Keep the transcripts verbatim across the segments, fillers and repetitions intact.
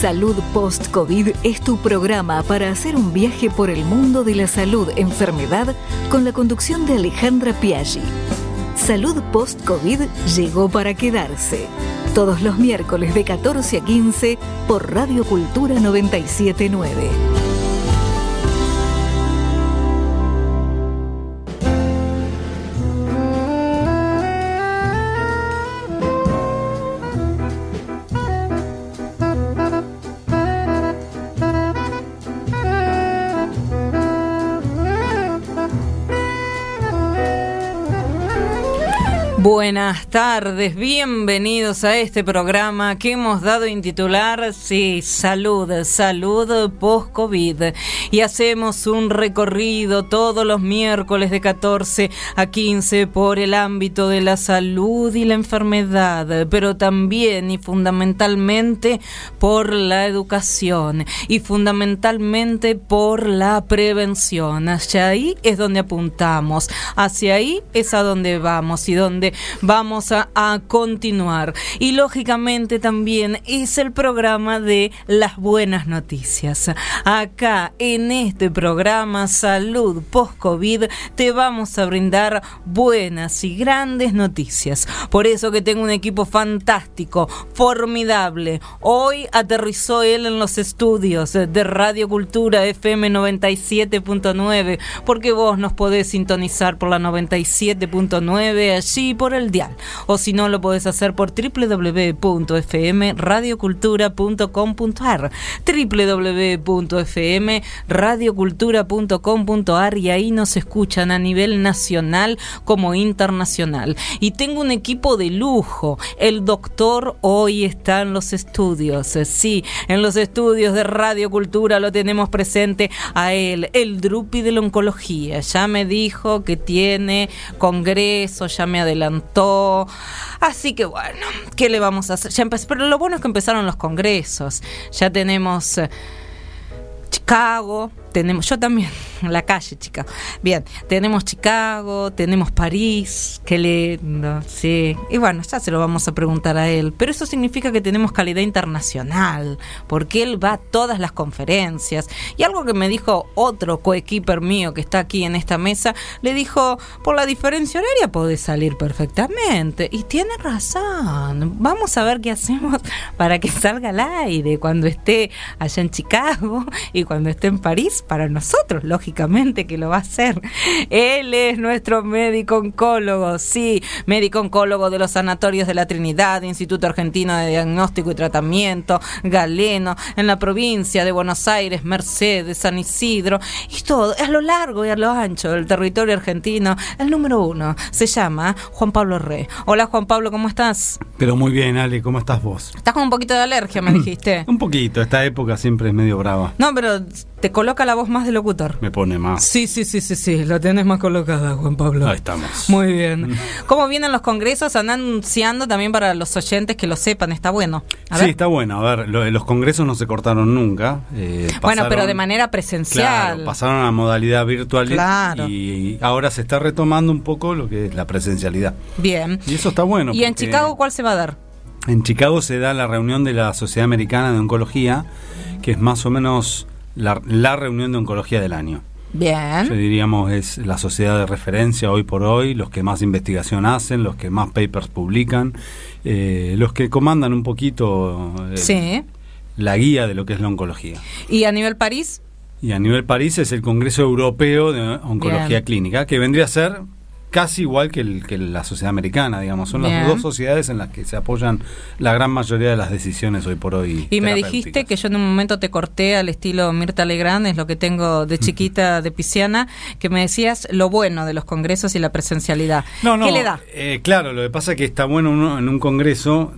Salud Post-COVID es tu programa para hacer un viaje por el mundo de la salud, enfermedad, con la conducción de Alejandra Piaggi. Salud Post-COVID llegó para quedarse. Todos los miércoles de catorce a quince por Radio Cultura noventa y siete punto nueve. Buenas tardes, bienvenidos a este programa que hemos dado en titular, sí, Salud, Salud Post-COVID. Y hacemos un recorrido todos los miércoles de catorce a quince por el ámbito de la salud y la enfermedad, pero también y fundamentalmente por la educación y fundamentalmente por la prevención. Hacia ahí es donde apuntamos, hacia ahí es a donde vamos y donde vamos a, a continuar. Y lógicamente también es el programa de las buenas noticias. Acá en este programa Salud Post-COVID te vamos a brindar buenas y grandes noticias. Por eso que tengo un equipo fantástico, formidable. Hoy aterrizó él en los estudios de Radio Cultura F M noventa y siete punto nueve, porque vos nos podés sintonizar por la noventa y siete punto nueve allí por el dial, o si no lo podés hacer por doble u doble u doble u punto f m radio cultura punto com punto a r, doble u doble u doble u punto f m radio cultura punto com punto a r, y ahí nos escuchan a nivel nacional como internacional. Y tengo un equipo de lujo. El doctor hoy está en los estudios, sí, en los estudios de Radio Cultura lo tenemos presente a él, el Drupi de la oncología. Ya me dijo que tiene congreso, ya me adelantó. Así que bueno, ¿qué le vamos a hacer? Ya empezó, pero lo bueno es que empezaron los congresos. Ya tenemos eh, Chicago, tenemos, yo también, en la calle, chica. Bien, tenemos Chicago, tenemos París, qué lindo, sí. Y bueno, ya se lo vamos a preguntar a él. Pero eso significa que tenemos calidad internacional, porque él va a todas las conferencias. Y algo que me dijo otro coequiper mío que está aquí en esta mesa, le dijo, por la diferencia horaria podés salir perfectamente. Y tiene razón. Vamos a ver qué hacemos para que salga al aire cuando esté allá en Chicago y cuando esté en París. Para nosotros, lógicamente que lo va a hacer. Él es nuestro médico oncólogo, sí, médico oncólogo de los sanatorios de la Trinidad, Instituto Argentino de Diagnóstico y Tratamiento, Galeno, en la provincia de Buenos Aires, Mercedes, San Isidro, y todo, a lo largo y a lo ancho del territorio argentino. El número uno se llama Juan Pablo Re. Hola Juan Pablo, ¿cómo estás? Pero muy bien, Ale, ¿cómo estás vos? Estás con un poquito de alergia, me dijiste. Un poquito, esta época siempre es medio brava. No, pero te coloca la voz más de locutor. Me pone más. Sí, sí, sí, sí, sí, la tenés más colocada, Juan Pablo. Ahí estamos. Muy bien. ¿Cómo vienen los congresos? Andan anunciando también para los oyentes que lo sepan, está bueno. A sí, ver. está bueno. A ver, lo, los congresos no se cortaron nunca. Eh, pasaron, bueno, pero de manera presencial. Claro, pasaron a modalidad virtual. Claro. Y ahora se está retomando un poco lo que es la presencialidad. Bien. Y eso está bueno. ¿Y en Chicago cuál se va a dar? En Chicago se da la reunión de la Sociedad Americana de Oncología, que es más o menos la, la reunión de oncología del año. Bien. Yo diríamos es la sociedad de referencia hoy por hoy, los que más investigación hacen, los que más papers publican, eh, los que comandan un poquito eh, sí. la guía de lo que es la oncología. ¿Y a nivel París? Y a nivel París es el Congreso Europeo de Oncología Bien. Clínica, que vendría a ser casi igual que, el, que la sociedad americana, digamos. Son Bien. Las dos sociedades en las que se apoyan la gran mayoría de las decisiones hoy por hoy. Y me dijiste que yo en un momento te corté al estilo Mirta Legrand, es lo que tengo de chiquita de pisciana, que me decías lo bueno de los congresos y la presencialidad. No, no, ¿qué le da? Eh, claro, lo que pasa es que está bueno uno en un congreso,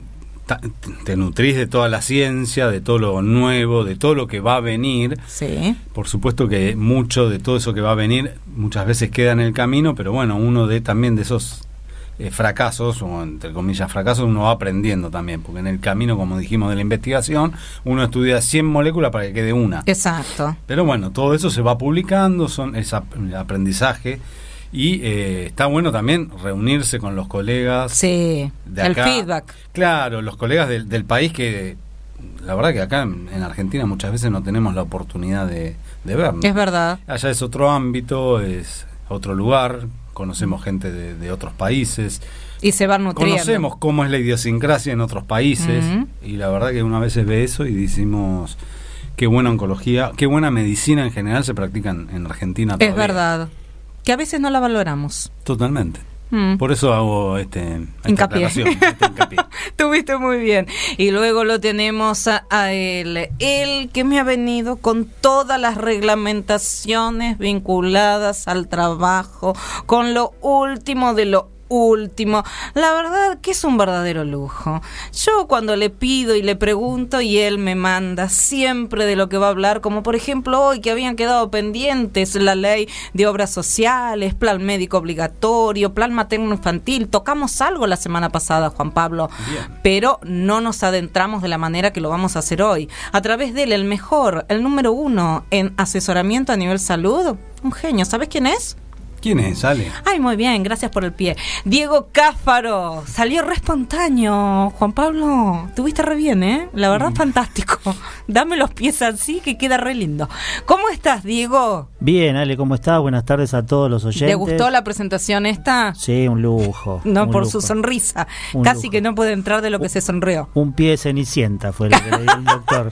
te nutrís de toda la ciencia, de todo lo nuevo, de todo lo que va a venir. Sí. Por supuesto que mucho de todo eso que va a venir muchas veces queda en el camino, pero bueno, uno de también de esos eh, fracasos, o entre comillas fracasos, uno va aprendiendo también, porque en el camino, como dijimos, de la investigación, uno estudia cien moléculas para que quede una. Exacto. Pero bueno, todo eso se va publicando, son es aprendizaje. Y eh, está bueno también reunirse con los colegas. Sí, de el acá. feedback. Claro, los colegas del, del país que la verdad que acá en, en Argentina muchas veces no tenemos la oportunidad de, de vernos. Es verdad. Allá es otro ámbito, es otro lugar, conocemos gente de, de otros países. Y se van nutriendo. Conocemos cómo es la idiosincrasia en otros países, uh-huh. y la verdad que una vez ve eso y decimos qué buena oncología, qué buena medicina en general se practica en, en Argentina todavía. Es verdad, que a veces no la valoramos. Totalmente. Mm. Por eso hago este hincapié. Este hincapié. Tuviste muy bien. Y luego lo tenemos a, a él, él que me ha venido con todas las reglamentaciones vinculadas al trabajo, con lo último de lo último. La verdad que es un verdadero lujo. Yo cuando le pido y le pregunto y él me manda siempre de lo que va a hablar, como por ejemplo hoy que habían quedado pendientes la ley de obras sociales, plan médico obligatorio, plan materno infantil. Tocamos algo la semana pasada, Juan Pablo, bien, pero no nos adentramos de la manera que lo vamos a hacer hoy. A través de él, el mejor, el número uno en asesoramiento a nivel salud, un genio. ¿Sabes quién es? ¿Quién es, Ale? Ay, muy bien, gracias por el pie. Diego Cáfaro, salió re espontáneo. Juan Pablo, tuviste re bien, ¿eh? La verdad, mm. fantástico. Dame los pies así que queda re lindo. ¿Cómo estás, Diego? Bien, Ale, ¿cómo estás? Buenas tardes a todos los oyentes. ¿Te gustó la presentación esta? Sí, un lujo. No, un por lujo. su sonrisa. Un Casi lujo. Que no puede entrar de lo que se sonrió. Un pie de cenicienta fue lo que le dio el doctor.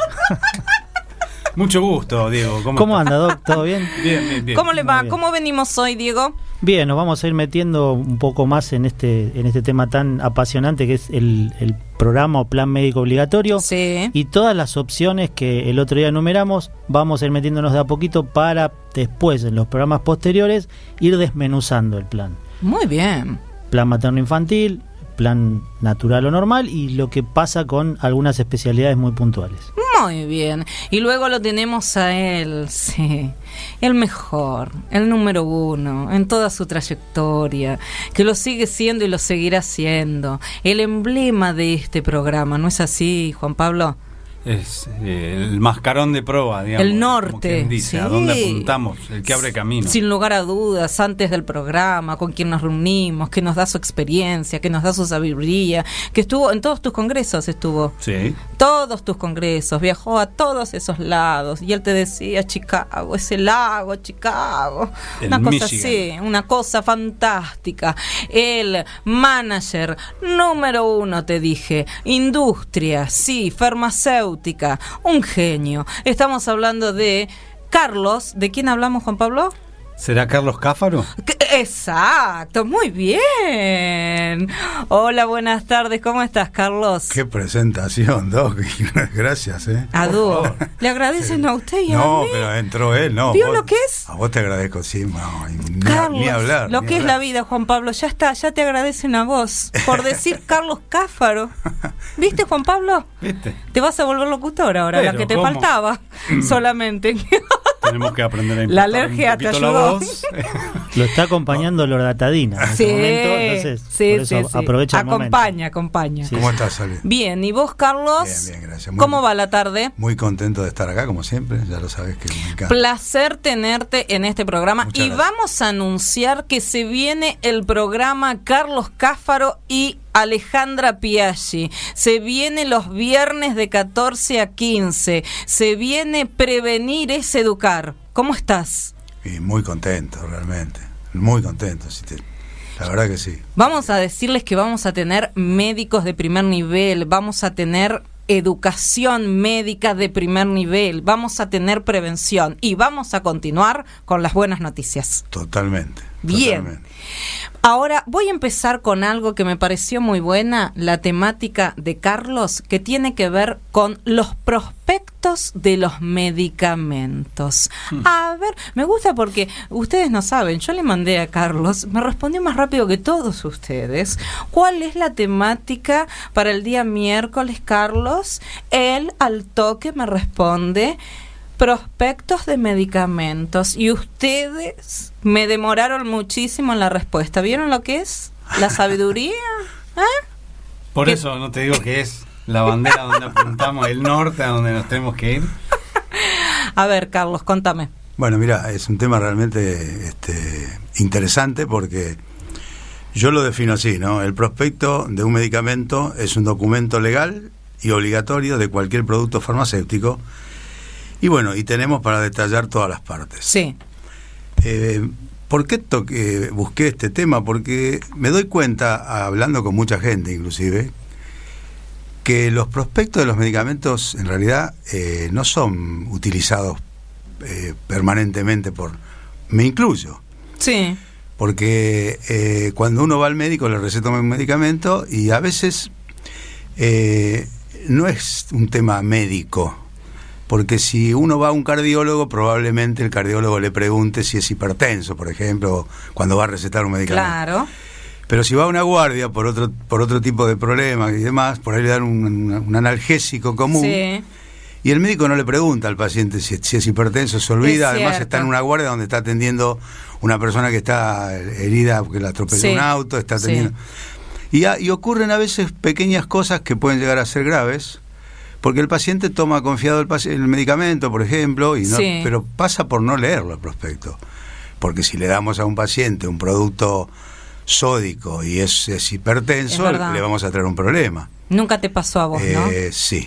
Mucho gusto, Diego. ¿Cómo, ¿Cómo anda, Doc? ¿Todo bien? Bien, bien, bien. ¿Cómo le va? ¿Cómo venimos hoy, Diego? Bien, nos vamos a ir metiendo un poco más en este en este tema tan apasionante que es el, el programa o plan médico obligatorio. Sí. Y todas las opciones que el otro día enumeramos, vamos a ir metiéndonos de a poquito para después, en los programas posteriores, ir desmenuzando el plan. Muy bien. Plan materno-infantil, plan natural o normal y lo que pasa con algunas especialidades muy puntuales. Muy bien. Y luego lo tenemos a él, sí, el mejor, el número uno en toda su trayectoria, que lo sigue siendo y lo seguirá siendo, el emblema de este programa, ¿no es así, Juan Pablo? Es eh, el mascarón de proa, digamos. El norte. Dice, sí. ¿A dónde apuntamos? El que abre camino. Sin lugar a dudas, antes del programa, con quien nos reunimos, que nos da su experiencia, que nos da su sabiduría, que estuvo en todos tus congresos, estuvo. Sí. Todos tus congresos, viajó a todos esos lados y él te decía, Chicago, ese lago, Chicago. El una cosa Michigan. así, una cosa fantástica. El manager número uno, te dije, industria, sí, farmacéutica. Un genio. Estamos hablando de Carlos. ¿De quién hablamos, Juan Pablo? ¿Será Carlos Cáfaro? Exacto, muy bien. Hola, buenas tardes. ¿Cómo estás, Carlos? Qué presentación, Doc. Gracias, ¿eh? A dúo. ¿Le agradecen sí. a usted y a No, mí? pero entró él, ¿no? ¿Vio vos, lo que es? A vos te agradezco, sí. No, ni, Carlos, ni hablar. lo ni que hablar. es la vida, Juan Pablo. Ya está, ya te agradecen a vos por decir Carlos Cáfaro. ¿Viste, Juan Pablo? ¿Viste? Te vas a volver locutor ahora, Pero, la que te ¿cómo? faltaba solamente. Tenemos que aprender a La impostar alergia un te poquito la ayudó. voz. Lo está acompañando Loratadina en Sí, este momento, entonces sí, por eso sí, sí. aprovecha el momento. Acompaña, acompaña. Sí. ¿Cómo estás, Ale? Bien, ¿y vos, Carlos? Bien, bien, gracias. Muy ¿Cómo bien. va la tarde? Muy contento de estar acá, como siempre. Ya lo sabes que me encanta. Placer tenerte en este programa. Muchas y gracias. vamos a anunciar que se viene el programa Carlos Cáfaro y Alejandra Piaggi. Se viene los viernes de catorce a quince. Se viene Prevenir es Educar. ¿Cómo estás? Y muy contento, realmente. Muy contento. Sí, te- la verdad que sí. Vamos a decirles que vamos a tener médicos de primer nivel, vamos a tener educación médica de primer nivel, vamos a tener prevención y vamos a continuar con las buenas noticias. Totalmente. Bien. Totalmente. Ahora voy a empezar con algo que me pareció muy buena, la temática de Carlos, que tiene que ver con los prospectos de los medicamentos. Hmm. A ver, me gusta porque ustedes no saben, yo le mandé a Carlos, me respondió más rápido que todos ustedes. ¿Cuál es la temática para el día miércoles, Carlos? Él al toque me responde: prospectos de medicamentos. Y ustedes me demoraron muchísimo en la respuesta. ¿Vieron lo que es la sabiduría? ¿Eh? Por ¿Qué? eso no te digo que es la bandera donde apuntamos, el norte a donde nos tenemos que ir. A ver, Carlos, contame. Bueno, mira, es un tema realmente este, interesante porque yo lo defino así, ¿no? El prospecto de un medicamento es un documento legal y obligatorio de cualquier producto farmacéutico. Y bueno, y tenemos para detallar todas las partes. Sí. Eh, ¿Por qué toqué, busqué este tema? Porque me doy cuenta, hablando con mucha gente inclusive, que los prospectos de los medicamentos en realidad eh, no son utilizados eh, permanentemente por... Me incluyo. Sí. Porque eh, cuando uno va al médico le receta un medicamento y a veces eh, no es un tema médico. Porque si uno va a un cardiólogo, probablemente el cardiólogo le pregunte si es hipertenso, por ejemplo, cuando va a recetar un medicamento. Claro. Pero si va a una guardia por otro por otro tipo de problemas y demás, por ahí le dan un, un analgésico común. Sí. Y el médico no le pregunta al paciente si, si es hipertenso, se olvida. Es Además cierto. está en una guardia donde está atendiendo una persona que está herida porque la atropelló Sí. un auto, está atendiendo. Sí. Y, a, y ocurren a veces pequeñas cosas que pueden llegar a ser graves, porque el paciente toma confiado el, paci- el medicamento, por ejemplo, y no, Sí. pero pasa por no leerlo al prospecto. Porque si le damos a un paciente un producto sódico y es, es hipertenso, Es verdad. le vamos a traer un problema. Nunca te pasó a vos, ¿no? Eh, sí.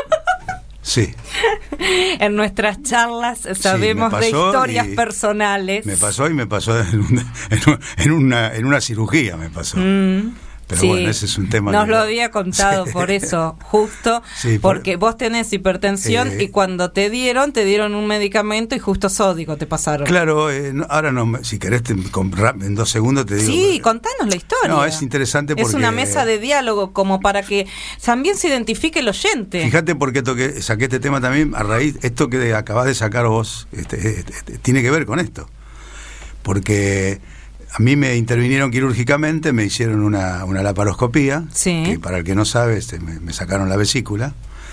Sí. En nuestras charlas sabemos me de pasó historias y- personales. Me pasó y me pasó en una, en una, en una, en una cirugía me pasó. Mm, Pero sí. bueno, ese es un tema Nos que- lo había contado Sí. por eso, justo, Sí, por- porque vos tenés hipertensión Eh, y cuando te dieron, te dieron un medicamento y justo sódico te pasaron. Claro, eh, no, ahora no, me- si querés te, con- rap- en dos segundos te digo. Sí, que- contanos la historia. No, es interesante porque... Es una mesa de diálogo como para que también se identifique el oyente. Fíjate por qué toqué, saqué este tema también a raíz, esto que acabás de sacar vos, este, este, este, tiene que ver con esto. Porque a mí me intervinieron quirúrgicamente, me hicieron una, una laparoscopía, Sí. que para el que no sabe, este, me, me sacaron la vesícula.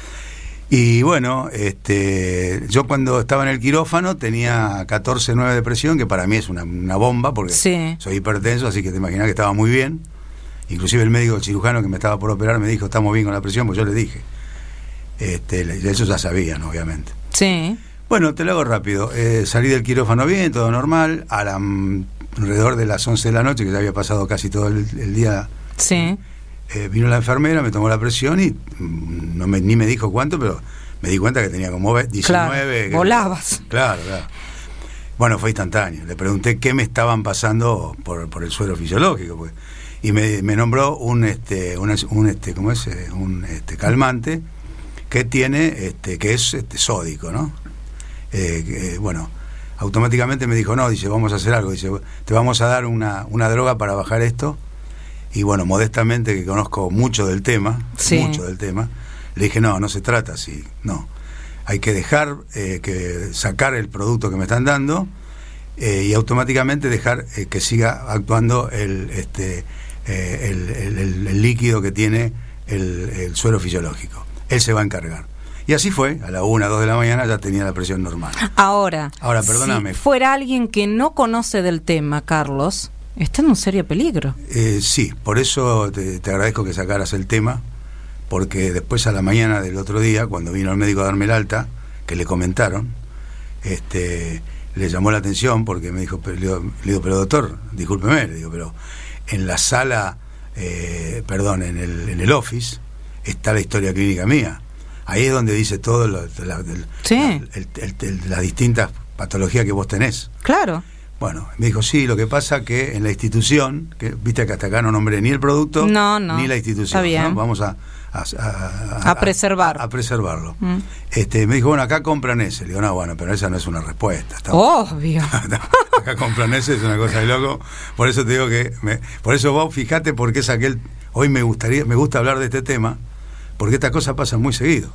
Y bueno, este, yo cuando estaba en el quirófano tenía catorce nueve de presión, que para mí es una, una bomba, porque Sí. soy hipertenso, así que te imaginas que estaba muy bien. Inclusive el médico, el cirujano que me estaba por operar, me dijo, estamos bien con la presión, pues yo le dije. Este, le- ellos ya sabían, obviamente. Sí. Bueno, te lo hago rápido. Eh, salí del quirófano bien, todo normal. A la, mm, alrededor de las once de la noche, que ya había pasado casi todo el, el día, Sí. eh, vino la enfermera, me tomó la presión y mm, no me, ni me dijo cuánto, pero me di cuenta que tenía como ve- diecinueve. Claro, que- volabas. Claro, claro. Bueno, fue instantáneo. Le pregunté qué me estaban pasando por, por el suero fisiológico, pues. Y me, me nombró un este un, un este ¿cómo es? Eh, un este calmante que tiene este que es este sódico, ¿no? Eh, que, bueno, automáticamente me dijo, no, dice, vamos a hacer algo, dice, te vamos a dar una, una droga para bajar esto. Y bueno, modestamente, que conozco mucho del tema, Sí. mucho del tema, le dije, no, no se trata así, no. Hay que dejar, eh, que sacar el producto que me están dando eh, y automáticamente dejar eh, que siga actuando el, este, eh, el, el- el- el líquido que tiene el, el suero fisiológico. Él se va a encargar. Y así fue, a la una, dos de la mañana ya tenía la presión normal. Ahora, Ahora, perdóname. si fuera alguien que no conoce del tema, Carlos, está en un serio peligro. Eh, sí, por eso te, te agradezco que sacaras el tema, porque después a la mañana del otro día, cuando vino el médico a darme el alta, que le comentaron, este, le llamó la atención porque me dijo, pero, le, digo, le digo, pero doctor, discúlpeme, le digo, pero en la sala, eh, perdón, en el, en el office, está la historia clínica mía. Ahí es donde dice todo lo, la, el- Sí. la- el- el- el- las distintas patologías que vos tenés. Claro. Bueno, me dijo, sí, lo que pasa que en la institución, que viste que hasta acá no nombré ni el producto, No, no, ni la institución, está bien. ¿no? Vamos a, a, a- A preservar. a, a preservarlo. Mm. Este, me dijo, bueno, acá compran ese. Le digo, no, bueno, pero esa no es una respuesta. Está- Obvio. acá compran ese, es una cosa de loco. Por eso te digo que, me, por eso vos fíjate por qué saqué el, hoy me gustaría, me gusta hablar de este tema, porque estas cosas pasan muy seguido.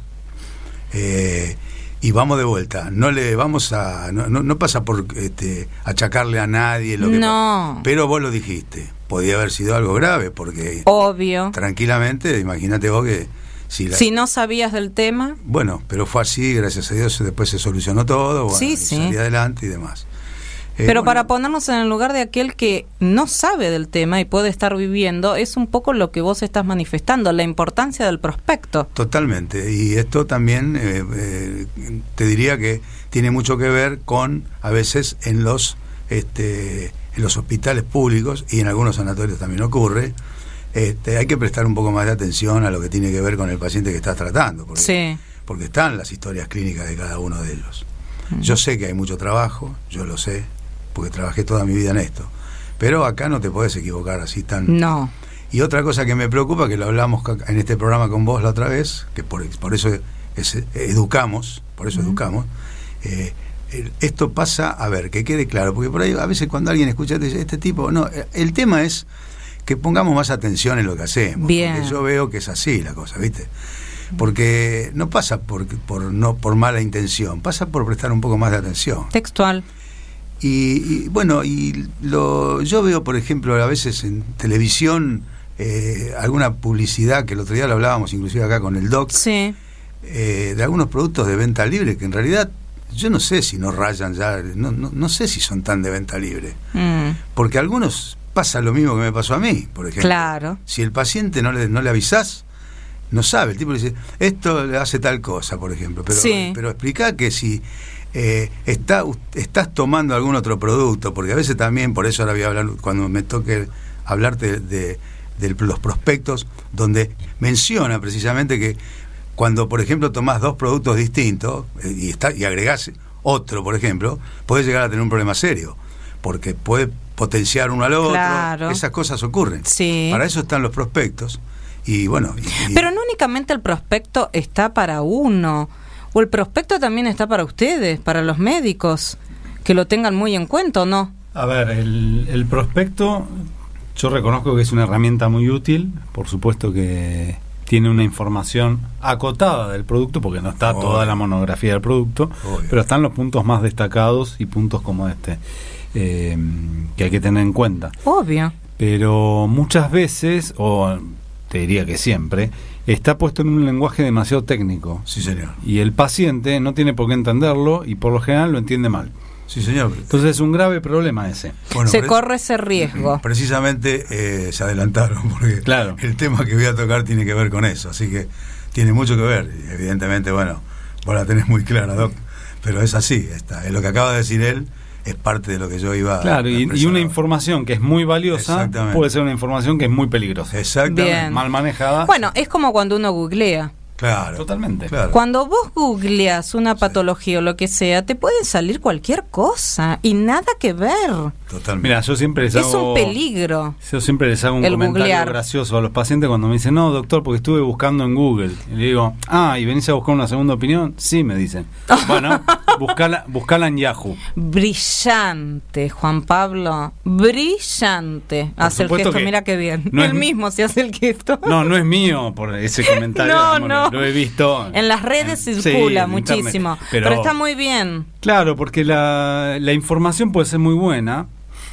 Eh, y vamos de vuelta, no le vamos a no, no, no pasa por este, achacarle a nadie lo que No. pa- pero vos lo dijiste, podía haber sido algo grave, porque Obvio. tranquilamente, imagínate vos que si, la- Si no sabías del tema, bueno, pero fue así, gracias a Dios después se solucionó todo, bueno, Sí, y sí. salí adelante y demás. Eh, pero bueno, para ponernos en el lugar de aquel que no sabe del tema y puede estar viviendo, es un poco lo que vos estás manifestando, la importancia del prospecto. Totalmente, y esto también eh, eh, te diría que tiene mucho que ver con, a veces, en los este, en los hospitales públicos y en algunos sanatorios también ocurre, este, hay que prestar un poco más de atención a lo que tiene que ver con el paciente que estás tratando, porque, sí. porque están las historias clínicas de cada uno de ellos. Mm. Yo sé que hay mucho trabajo, yo lo sé, porque trabajé toda mi vida en esto, pero acá no te puedes equivocar así tan... No. Y otra cosa que me preocupa, que lo hablamos en este programa con vos la otra vez, que por, por eso es, educamos, por eso mm. educamos, eh, esto pasa, a ver, que quede claro, porque por ahí a veces cuando alguien escucha este tipo, no, el tema es que pongamos más atención en lo que hacemos. Bien. Porque yo veo que es así la cosa, ¿viste? Porque no pasa por, por, no, por mala intención, pasa por prestar un poco más de atención. Textual. Y, y bueno, y lo, yo veo, por ejemplo, a veces en televisión eh, alguna publicidad, que el otro día lo hablábamos inclusive acá con el doc, sí. eh, de algunos productos de venta libre que en realidad yo no sé si no rayan ya, no, no, no sé si son tan de venta libre, mm. porque algunos pasa lo mismo que me pasó a mí, por ejemplo. Claro. Si el paciente no le, no le avisás, no sabe, el tipo le dice, esto le hace tal cosa, por ejemplo, pero, sí. pero explica que si eh, está, estás tomando algún otro producto, porque a veces también, por eso ahora voy a hablar, cuando me toque hablarte de, de, de los prospectos, donde menciona precisamente que cuando, por ejemplo, tomás dos productos distintos eh, y, está, y agregás otro, por ejemplo, podés llegar a tener un problema serio, porque puede potenciar uno al otro, claro. Esas cosas ocurren. Sí. Para eso están los prospectos. Y bueno, y, y... Pero no únicamente el prospecto está para uno, o el prospecto también está para ustedes, para los médicos, que lo tengan muy en cuenta, ¿o no? A ver, el, el prospecto, yo reconozco que es una herramienta muy útil, por supuesto que tiene una información acotada del producto, porque no está Obvio. toda la monografía del producto, Obvio. pero están los puntos más destacados y puntos como este, eh, que hay que tener en cuenta. Obvio. Pero muchas veces, o te diría que siempre, está puesto en un lenguaje demasiado técnico. Sí, señor. Y el paciente no tiene por qué entenderlo y por lo general lo entiende mal. Sí, señor. Entonces es un grave problema ese. Bueno, se corre ese riesgo. Precisamente eh, se adelantaron, porque claro. el tema que voy a tocar tiene que ver con eso, así que tiene mucho que ver. Y evidentemente, bueno, vos la tenés muy clara, Doc, pero es así, está. Es lo que acaba de decir él, es parte de lo que yo iba claro, a y, y una información que es muy valiosa puede ser una información que es muy peligrosa. Exactamente. Bien. Mal manejada. Bueno, es como cuando uno googlea. Claro. Totalmente. Claro. Cuando vos googleas una patología o lo que sea, te puede salir cualquier cosa y nada que ver. Totalmente. Mira, yo siempre les hago... Es un peligro. Yo siempre les hago un el comentario googlear. gracioso a los pacientes cuando me dicen, no, doctor, porque estuve buscando en Google. Y le digo, ah, ¿y venís a buscar una segunda opinión? Sí, me dicen. Bueno, buscala, buscala en Yahoo. Brillante, Juan Pablo. Brillante. Por hace el gesto, que mira qué bien. No Él es, mismo se hace el gesto. No, no es mío por ese comentario. no, digamos, no. Lo he visto. En las redes en, circula sí, muchísimo. Internet, pero, pero está muy bien. Claro, porque la, la información puede ser muy buena,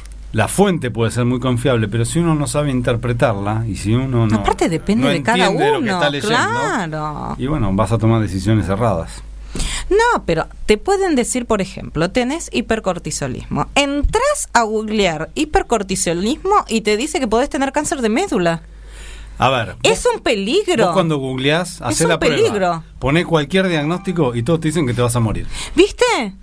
la fuente puede ser muy confiable, pero si uno no sabe interpretarla y si uno no... Aparte depende no de cada uno, lo que está leyendo, claro. Y bueno, vas a tomar decisiones erradas. No, pero te pueden decir, por ejemplo, tenés hipercortisolismo. Entrás a googlear hipercortisolismo y te dice que podés tener cáncer de médula. A ver, es vos, un peligro. Vos cuando googleás, hacés la peligro. prueba. Ponés cualquier diagnóstico y todos te dicen que te vas a morir. ¿Viste?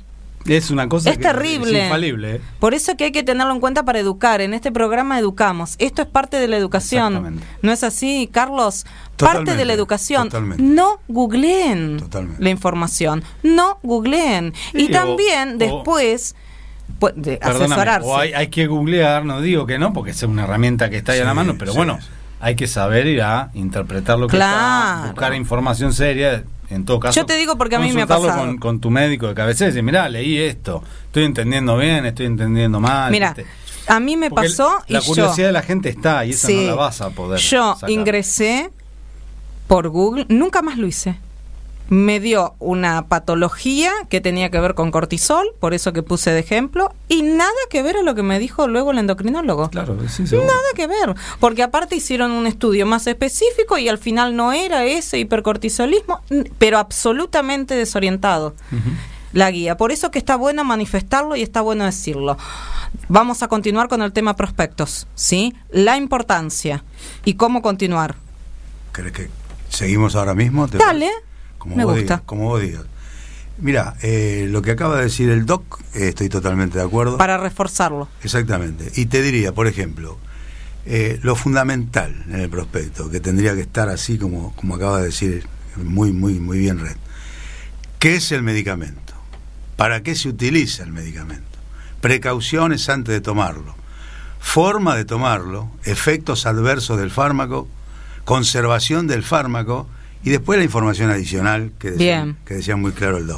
Es una cosa es que terrible. es infalible. ¿eh? Por eso que hay que tenerlo en cuenta para educar. En este programa educamos. Esto es parte de la educación. ¿No es así, Carlos? Totalmente, parte de la educación. Totalmente. No googleen totalmente. la información. No googleen. Sí, y también o, después... O, de asesorarse. O hay, hay que googlear, no digo que no, porque es una herramienta que está ahí sí, a la mano, pero sí, bueno, sí. hay que saber ir a interpretar lo que claro. está, buscar información seria. En todo caso, yo te digo porque a mí me ha pasado con, con tu médico de cabecera y decir, mirá, leí esto, estoy entendiendo bien, estoy entendiendo mal. Mira, ¿viste? a mí me porque pasó la y curiosidad yo, de la gente está y esa sí, no la vas a poder yo sacar. Ingresé por Google, nunca más lo hice. Me dio una patología que tenía que ver con cortisol, por eso que puse de ejemplo, y nada que ver a lo que me dijo luego el endocrinólogo. Claro, sí, seguro. Nada que ver, porque aparte hicieron un estudio más específico y al final no era ese hipercortisolismo, pero absolutamente desorientado. Uh-huh. La guía, por eso que está bueno manifestarlo y está bueno decirlo. Vamos a continuar con el tema prospectos, ¿sí? La importancia y cómo continuar. ¿Crees que seguimos ahora mismo? ¿Te Dale. Como Me vos gusta. Digas, como vos digas. Mira, eh, lo que acaba de decir el doc, eh, estoy totalmente de acuerdo. Para reforzarlo. Exactamente. Y te diría, por ejemplo, eh, lo fundamental en el prospecto, que tendría que estar así como, como acaba de decir muy, muy, muy bien Red. ¿Qué es el medicamento? ¿Para qué se utiliza el medicamento? Precauciones antes de tomarlo. Forma de tomarlo, efectos adversos del fármaco, conservación del fármaco y después la información adicional que decía, que decía muy claro el doc.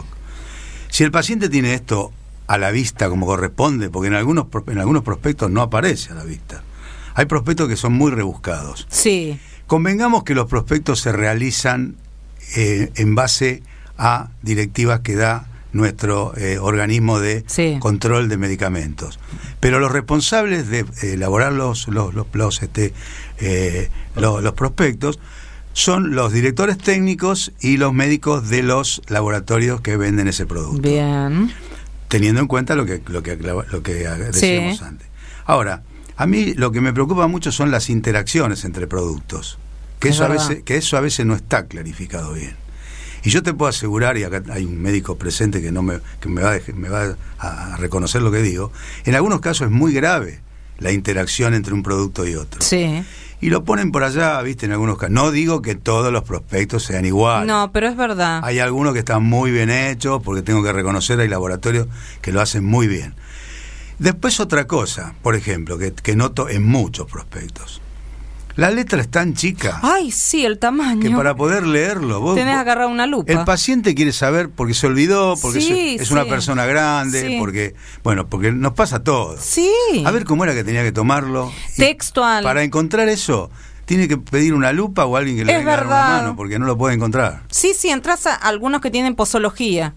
Si el paciente tiene esto a la vista como corresponde, porque en algunos, en algunos prospectos no aparece a la vista. Hay prospectos que son muy rebuscados. Sí. Convengamos que los prospectos se realizan eh, en base a directivas que da nuestro eh, organismo de sí. control de medicamentos. Pero los responsables de eh, elaborar los, los, los, los, este, eh, los, los prospectos son los directores técnicos y los médicos de los laboratorios que venden ese producto. Bien. Teniendo en cuenta lo que, lo que, lo que decíamos sí. antes. Ahora, a mí lo que me preocupa mucho son las interacciones entre productos, que eso, a veces, que eso a veces no está clarificado bien. Y yo te puedo asegurar, y acá hay un médico presente que no me, que me, va, a, me va a reconocer lo que digo, en algunos casos es muy grave la interacción entre un producto y otro. Sí. Y lo ponen por allá, viste, en algunos casos. No digo que todos los prospectos sean iguales. No, pero es verdad. Hay algunos que están muy bien hechos, porque tengo que reconocer, hay laboratorios que lo hacen muy bien. Después otra cosa, por ejemplo, que, que noto en muchos prospectos. La letra es tan chica. Ay, sí, el tamaño. Que para poder leerlo, vos... tenés que agarrar una lupa. El paciente quiere saber porque se olvidó, porque sí, es, es sí. una persona grande, sí. porque... Bueno, porque nos pasa todo. Sí. A ver cómo era que tenía que tomarlo. Textual. Para encontrar eso, tiene que pedir una lupa o alguien que le venga a dar una mano, porque no lo puede encontrar. Sí, sí, entras a algunos que tienen posología.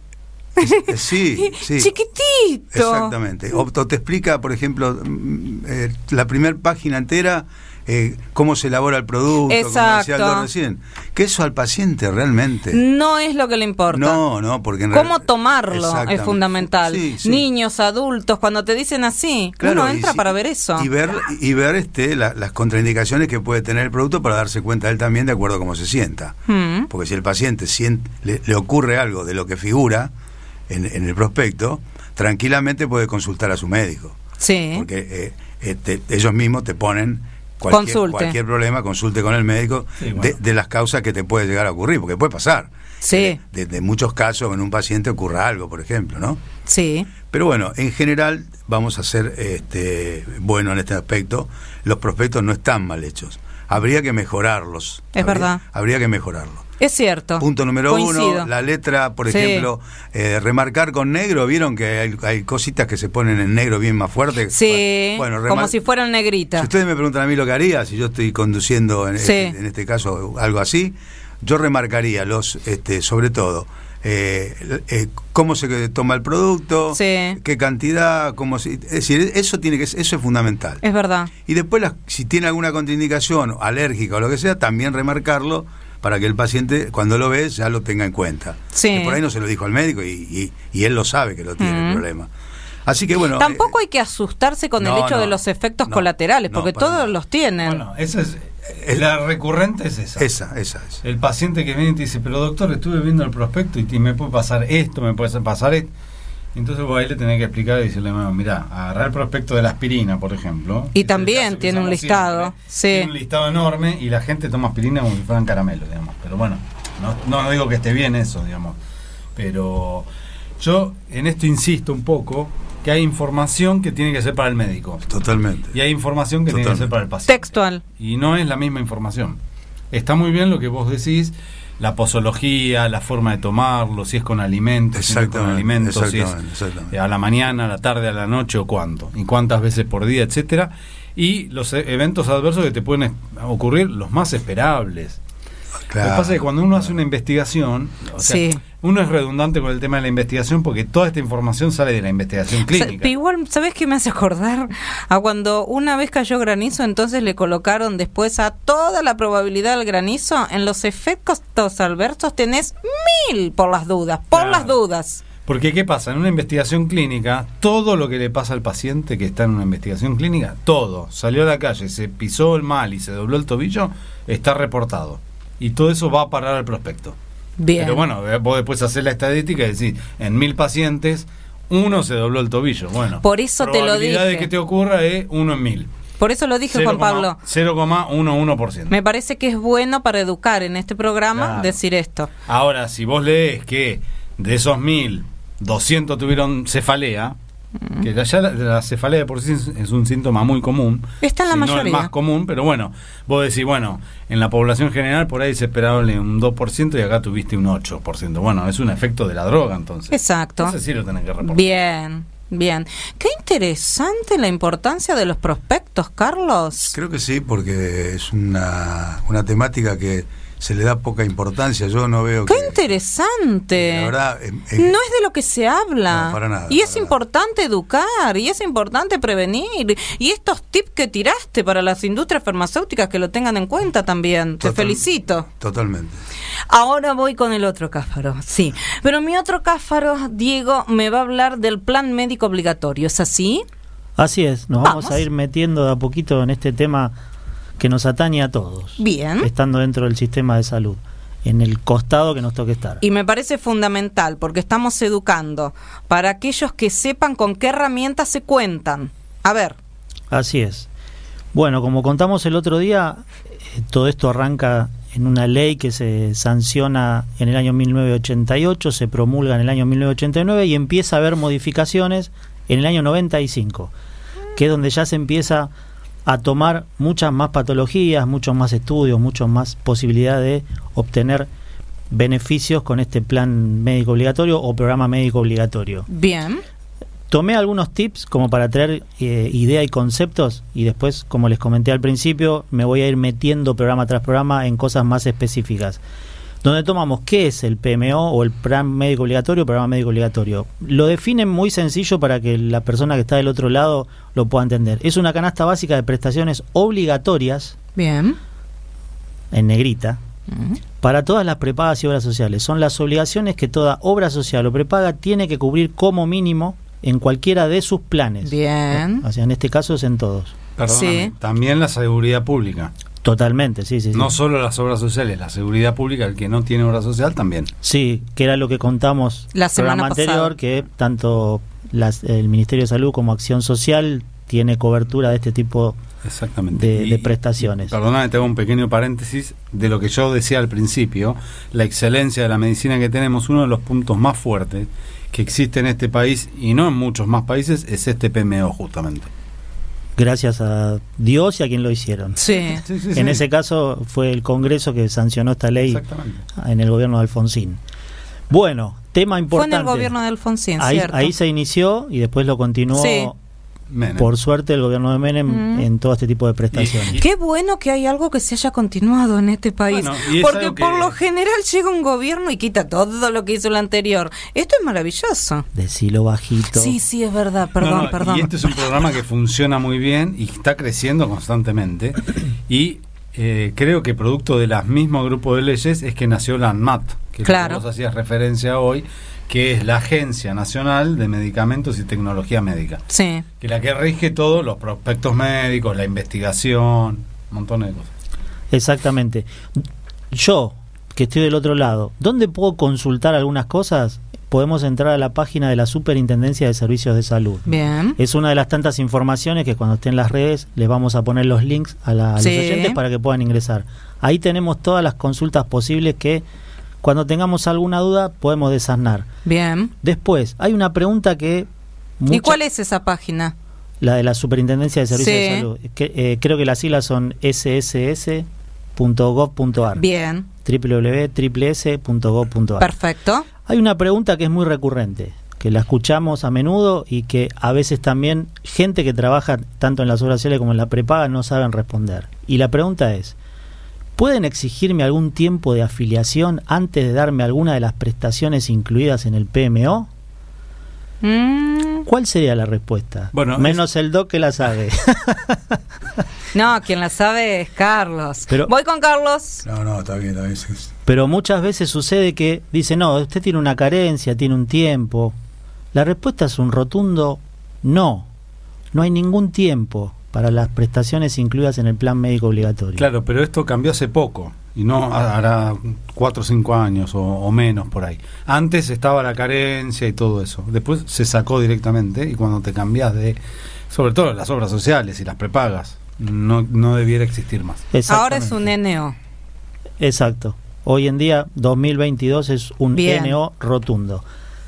Es, sí, sí. Chiquitito. Exactamente. O, o te explica, por ejemplo, eh, la primera página entera... Eh, cómo se elabora el producto, exacto. como decía Aldo recién, que eso al paciente realmente no es lo que le importa. No, no, porque en cómo real... tomarlo es fundamental. Sí, sí. Niños, adultos, cuando te dicen así, claro, uno entra si, para ver eso y ver y ver este la, las contraindicaciones que puede tener el producto para darse cuenta él también de acuerdo a cómo se sienta. Mm. Porque si el paciente siente, le, le ocurre algo de lo que figura en, en el prospecto, tranquilamente puede consultar a su médico. Sí. Porque eh, este, ellos mismos te ponen Cualquier, cualquier problema, consulte con el médico sí, bueno. de, de las causas que te puede llegar a ocurrir, porque puede pasar. Sí. De, de, de muchos casos en un paciente ocurra algo, por ejemplo, ¿no? Sí. Pero bueno, en general vamos a ser este, bueno en este aspecto. Los prospectos no están mal hechos. Habría que mejorarlos. Es habría, verdad. Habría que mejorarlos. Es cierto. Punto número Coincido. uno, la letra, por sí. ejemplo, eh, remarcar con negro, ¿vieron que hay, hay cositas que se ponen en negro bien más fuerte? Sí, bueno, remar... como si fueran negritas. Si ustedes me preguntan a mí lo que haría, si yo estoy conduciendo en, sí. este, en este caso algo así, yo remarcaría los, este, sobre todo, eh, eh, cómo se toma el producto, sí. qué cantidad, cómo se, es decir, eso tiene que eso es fundamental. Es verdad. Y después, las, si tiene alguna contraindicación alérgica o lo que sea, también remarcarlo para que el paciente, cuando lo ve, ya lo tenga en cuenta. Sí. Que por ahí no se lo dijo al médico y, y, y él lo sabe que lo tiene mm. el problema. Así que bueno... Tampoco eh, hay que asustarse con no, el hecho no, de los efectos no, colaterales, porque no, todos nada. los tienen. Bueno, esa es... La recurrente es esa. Esa, esa es. El paciente que viene y te dice, pero doctor, estuve viendo el prospecto y me puede pasar esto, me puede pasar esto. Entonces vos ahí le tenés que explicar y decirle, bueno, mirá, agarrar el prospecto de la aspirina, por ejemplo. Y también tiene un listado. Siempre, sí. Tiene un listado enorme y la gente toma aspirina como si fueran caramelos, digamos. Pero bueno, no, no digo que esté bien eso, digamos. Pero yo en esto insisto un poco, que hay información que tiene que ser para el médico. Totalmente. Y hay información que Totalmente. tiene que ser para el paciente. Textual. Y no es la misma información. Está muy bien lo que vos decís, la posología, la forma de tomarlo, si es con alimentos, si no es con alimentos, si es a la mañana, a la tarde, a la noche o cuánto, y cuántas veces por día, etcétera. Y los eventos adversos que te pueden ocurrir, los más esperables. Claro, lo que pasa es que cuando uno hace una investigación, o sea, sí. uno es redundante con el tema de la investigación porque toda esta información sale de la investigación clínica. O sea, igual, ¿sabés qué me hace acordar? A cuando una vez cayó granizo, entonces le colocaron después a toda la probabilidad del granizo, en los efectos adversos tenés mil por las dudas, por claro. las dudas. Porque ¿qué pasa? En una investigación clínica, todo lo que le pasa al paciente que está en una investigación clínica, todo, salió a la calle, se pisó el mal y se dobló el tobillo, está reportado. Y todo eso va a parar al prospecto. Bien. Pero bueno, vos después hacer la estadística y decís, en mil pacientes, uno se dobló el tobillo. Bueno, por eso te lo dije. La probabilidad de que te ocurra es uno en mil. Por eso lo dije, Juan Pablo. cero coma uno por ciento. Me parece que es bueno para educar en este programa claro. decir esto. Ahora, si vos lees que de esos mil, doscientos tuvieron cefalea, mm. que ya la, la cefalea por sí es un síntoma muy común. Está en la si mayoría. No el más común, pero bueno, vos decís, bueno, en la población general por ahí se esperaba un dos por ciento y acá tuviste un ocho por ciento. Bueno, es un efecto de la droga entonces. Exacto. Entonces sí lo tenés que reportar. Bien. Bien. Qué interesante la importancia de los prospectos, Carlos. Creo que sí, porque es una, una temática que se le da poca importancia. Yo no veo ¡Qué que, interesante! La verdad, eh, eh, no es de lo que se habla. No, para nada. Y para es nada. importante educar, y es importante prevenir. Y estos tips que tiraste para las industrias farmacéuticas, que lo tengan en cuenta también. Te Total, felicito. Totalmente. Ahora voy con el otro cáfaro, sí. Pero mi otro cáfaro, Diego, me va a hablar del plan médico obligatorio. ¿Es así? Así es, nos vamos, Vamos. a ir metiendo de a poquito en este tema que nos atañe a todos. Bien. Estando dentro del sistema de salud, en el costado que nos toque estar. Y me parece fundamental, porque estamos educando para aquellos que sepan con qué herramientas se cuentan. A ver. Así es. Bueno, como contamos el otro día, eh, todo esto arranca en una ley que se sanciona en el año mil novecientos ochenta y ocho, se promulga en el año mil novecientos ochenta y nueve y empieza a haber modificaciones en el año noventa y cinco, que es donde ya se empieza a tomar muchas más patologías, muchos más estudios, muchas más posibilidades de obtener beneficios con este plan médico obligatorio o programa médico obligatorio. Bien. Tomé algunos tips como para traer eh, idea y conceptos y después, como les comenté al principio, me voy a ir metiendo programa tras programa en cosas más específicas. Donde tomamos qué es el P M O o el plan médico obligatorio o programa médico obligatorio. Lo definen muy sencillo para que la persona que está del otro lado lo pueda entender. Es una canasta básica de prestaciones obligatorias, Bien. en negrita, Mm. para todas las prepagas y obras sociales. Son las obligaciones que toda obra social o prepaga tiene que cubrir como mínimo en cualquiera de sus planes. Bien. O sea, en este caso es en todos. Perdóname, Sí. también la seguridad pública. Totalmente, sí, sí. No sí. solo las obras sociales, la seguridad pública, el que no tiene obra social también. Sí, que era lo que contamos La el semana programa pasada. anterior, que tanto las, el Ministerio de Salud como Acción Social tiene cobertura de este tipo Exactamente. de, Y- de prestaciones. Perdóname, te hago un pequeño paréntesis de lo que yo decía al principio, la excelencia de la medicina que tenemos, uno de los puntos más fuertes que existe en este país y no en muchos más países es este P M O justamente. Gracias a Dios y a quien lo hicieron. Sí. Sí, sí, En sí. ese caso fue el Congreso que sancionó esta ley Exactamente. en el gobierno de Alfonsín. Bueno, tema Fue importante. en el gobierno de Alfonsín, ahí, ¿cierto? ahí se inició y después lo continuó, Sí. Menem. por suerte, el gobierno de Menem Mm. en todo este tipo de prestaciones. Y- Qué bueno que hay algo que se haya continuado en este país. Bueno, y es porque algo que- por lo general llega un gobierno y quita todo lo que hizo el anterior. Esto es maravilloso. Decilo bajito. Sí, sí, es verdad. Perdón, No, no, perdón. Y este es un programa que funciona muy bien y está creciendo constantemente. Y eh, creo que producto de las mismos grupos de leyes es que nació la ANMAT, que Claro. vos hacías referencia hoy, que es la Agencia Nacional de Medicamentos y Tecnología Médica, Sí. que es la que rige todos los prospectos médicos, la investigación, un montón de cosas. Exactamente. Yo, que estoy del otro lado, ¿dónde puedo consultar algunas cosas? Podemos entrar a la página de la Superintendencia de Servicios de Salud. Bien. Es una de las tantas informaciones que cuando estén en las redes les vamos a poner los links a, la- a Sí. los oyentes para que puedan ingresar. Ahí tenemos todas las consultas posibles que cuando tengamos alguna duda podemos desasnar. Bien. Después, hay una pregunta que... ¿Y mucha- cuál es esa página? La de la Superintendencia de Servicios Sí. de Salud. Que, eh, creo que las siglas son ese ese ese punto gov punto a r. Bien. doble u doble u doble u punto s s punto gov punto a r. Perfecto. Hay una pregunta que es muy recurrente, que la escuchamos a menudo y que a veces también gente que trabaja tanto en las obras sociales como en la prepaga no saben responder. Y la pregunta es, ¿pueden exigirme algún tiempo de afiliación antes de darme alguna de las prestaciones incluidas en el P M O? Mm, ¿Cuál sería la respuesta? Bueno, Menos el doc que la sabe. no, quien la sabe es Carlos. Pero- Voy con Carlos. No, no, está bien, está bien. sí, sí. Pero muchas veces sucede que dice, no, usted tiene una carencia, tiene un tiempo. La respuesta es un rotundo no. No hay ningún tiempo para las prestaciones incluidas en el plan médico obligatorio. Claro, pero esto cambió hace poco, y no hará cuatro o cinco años o, o menos por ahí. Antes estaba la carencia y todo eso. Después se sacó directamente, y cuando te cambias de, sobre todo las obras sociales y las prepagas, no, no debiera existir más. Ahora es un N O. Exacto. Hoy en día, dos mil veintidós, es un Bien. N O rotundo.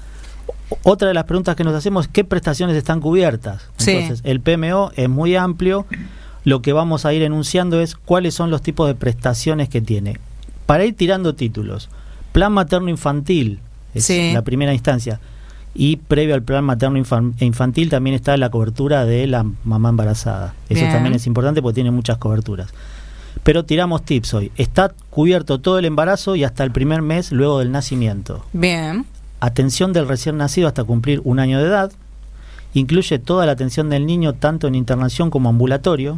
Otra de las preguntas que nos hacemos es ¿qué prestaciones están cubiertas? Entonces, sí. el P M O es muy amplio. Lo que vamos a ir enunciando es cuáles son los tipos de prestaciones que tiene. Para ir tirando títulos, plan materno-infantil es sí. la primera instancia. Y previo al plan materno-infantil también está la cobertura de la mamá embarazada. Eso Bien. También es importante porque tiene muchas coberturas. Pero tiramos tips hoy. Está cubierto todo el embarazo y hasta el primer mes luego del nacimiento. Bien. Atención del recién nacido hasta cumplir un año de edad. Incluye toda la atención del niño tanto en internación como ambulatorio.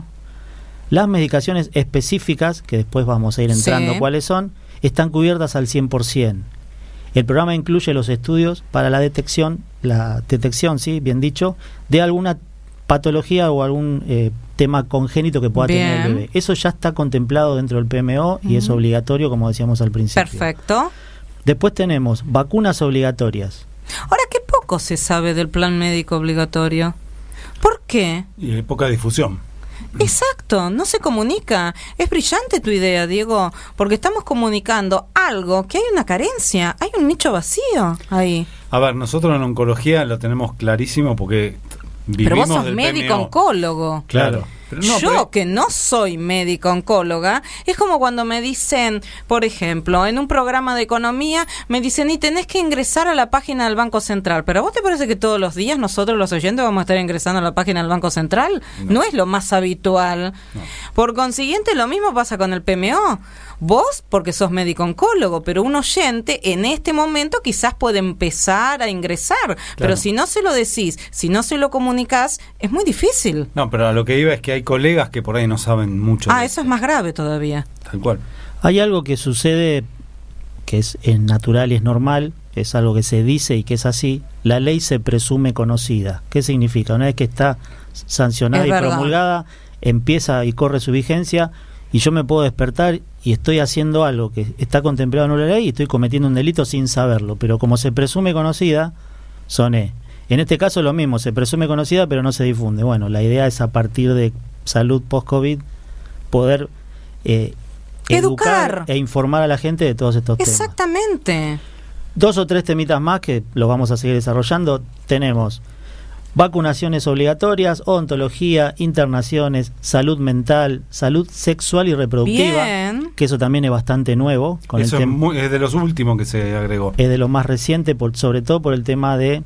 Las medicaciones específicas, que después vamos a ir entrando sí. cuáles son, están cubiertas al cien por ciento. El programa incluye los estudios para la detección, la detección, sí, bien dicho, de alguna patología o algún eh, tema congénito que pueda bien. Tener el bebé. Eso ya está contemplado dentro del P M O y mm. es obligatorio, como decíamos al principio. Perfecto. Después tenemos vacunas obligatorias. Ahora, qué poco se sabe del plan médico obligatorio. ¿Por qué? Y hay poca difusión. Exacto, no se comunica. Es brillante tu idea, Diego, porque estamos comunicando algo que hay una carencia, hay un nicho vacío ahí. A ver, nosotros en oncología lo tenemos clarísimo porque vivimos Pero vos sos del médico P M O. Oncólogo. Claro. Pero no, Yo, pero... que no soy médico oncóloga, es como cuando me dicen, por ejemplo, en un programa de economía, me dicen, y tenés que ingresar a la página del Banco Central. ¿Pero a vos te parece que todos los días nosotros los oyentes vamos a estar ingresando a la página del Banco Central? No, no es lo más habitual. No. Por consiguiente, lo mismo pasa con el P M O. Vos, porque sos médico oncólogo, pero un oyente en este momento quizás puede empezar a ingresar. Claro. Pero si no se lo decís, si no se lo comunicás, es muy difícil. No, pero a lo que iba es que hay colegas que por ahí no saben mucho. Ah, eso es más grave todavía. Tal cual. Hay algo que sucede que es, es natural y es normal, es algo que se dice y que es así. La ley se presume conocida. ¿Qué significa? Una vez que está sancionada es y verdad. promulgada, empieza y corre su vigencia y yo me puedo despertar y estoy haciendo algo que está contemplado en una ley y estoy cometiendo un delito sin saberlo, pero como se presume conocida, soné. En este caso lo mismo, se presume conocida pero no se difunde. Bueno, la idea es a partir de salud post-COVID poder eh, educar. educar e informar a la gente de todos estos Exactamente. temas. Exactamente. Dos o tres temitas más que los vamos a seguir desarrollando. Tenemos vacunaciones obligatorias, odontología, internaciones, salud mental, salud sexual y reproductiva. Bien. Que eso también es bastante nuevo. Con eso el es, muy, es de los últimos que se agregó. Es de lo más reciente, por, sobre todo por el tema de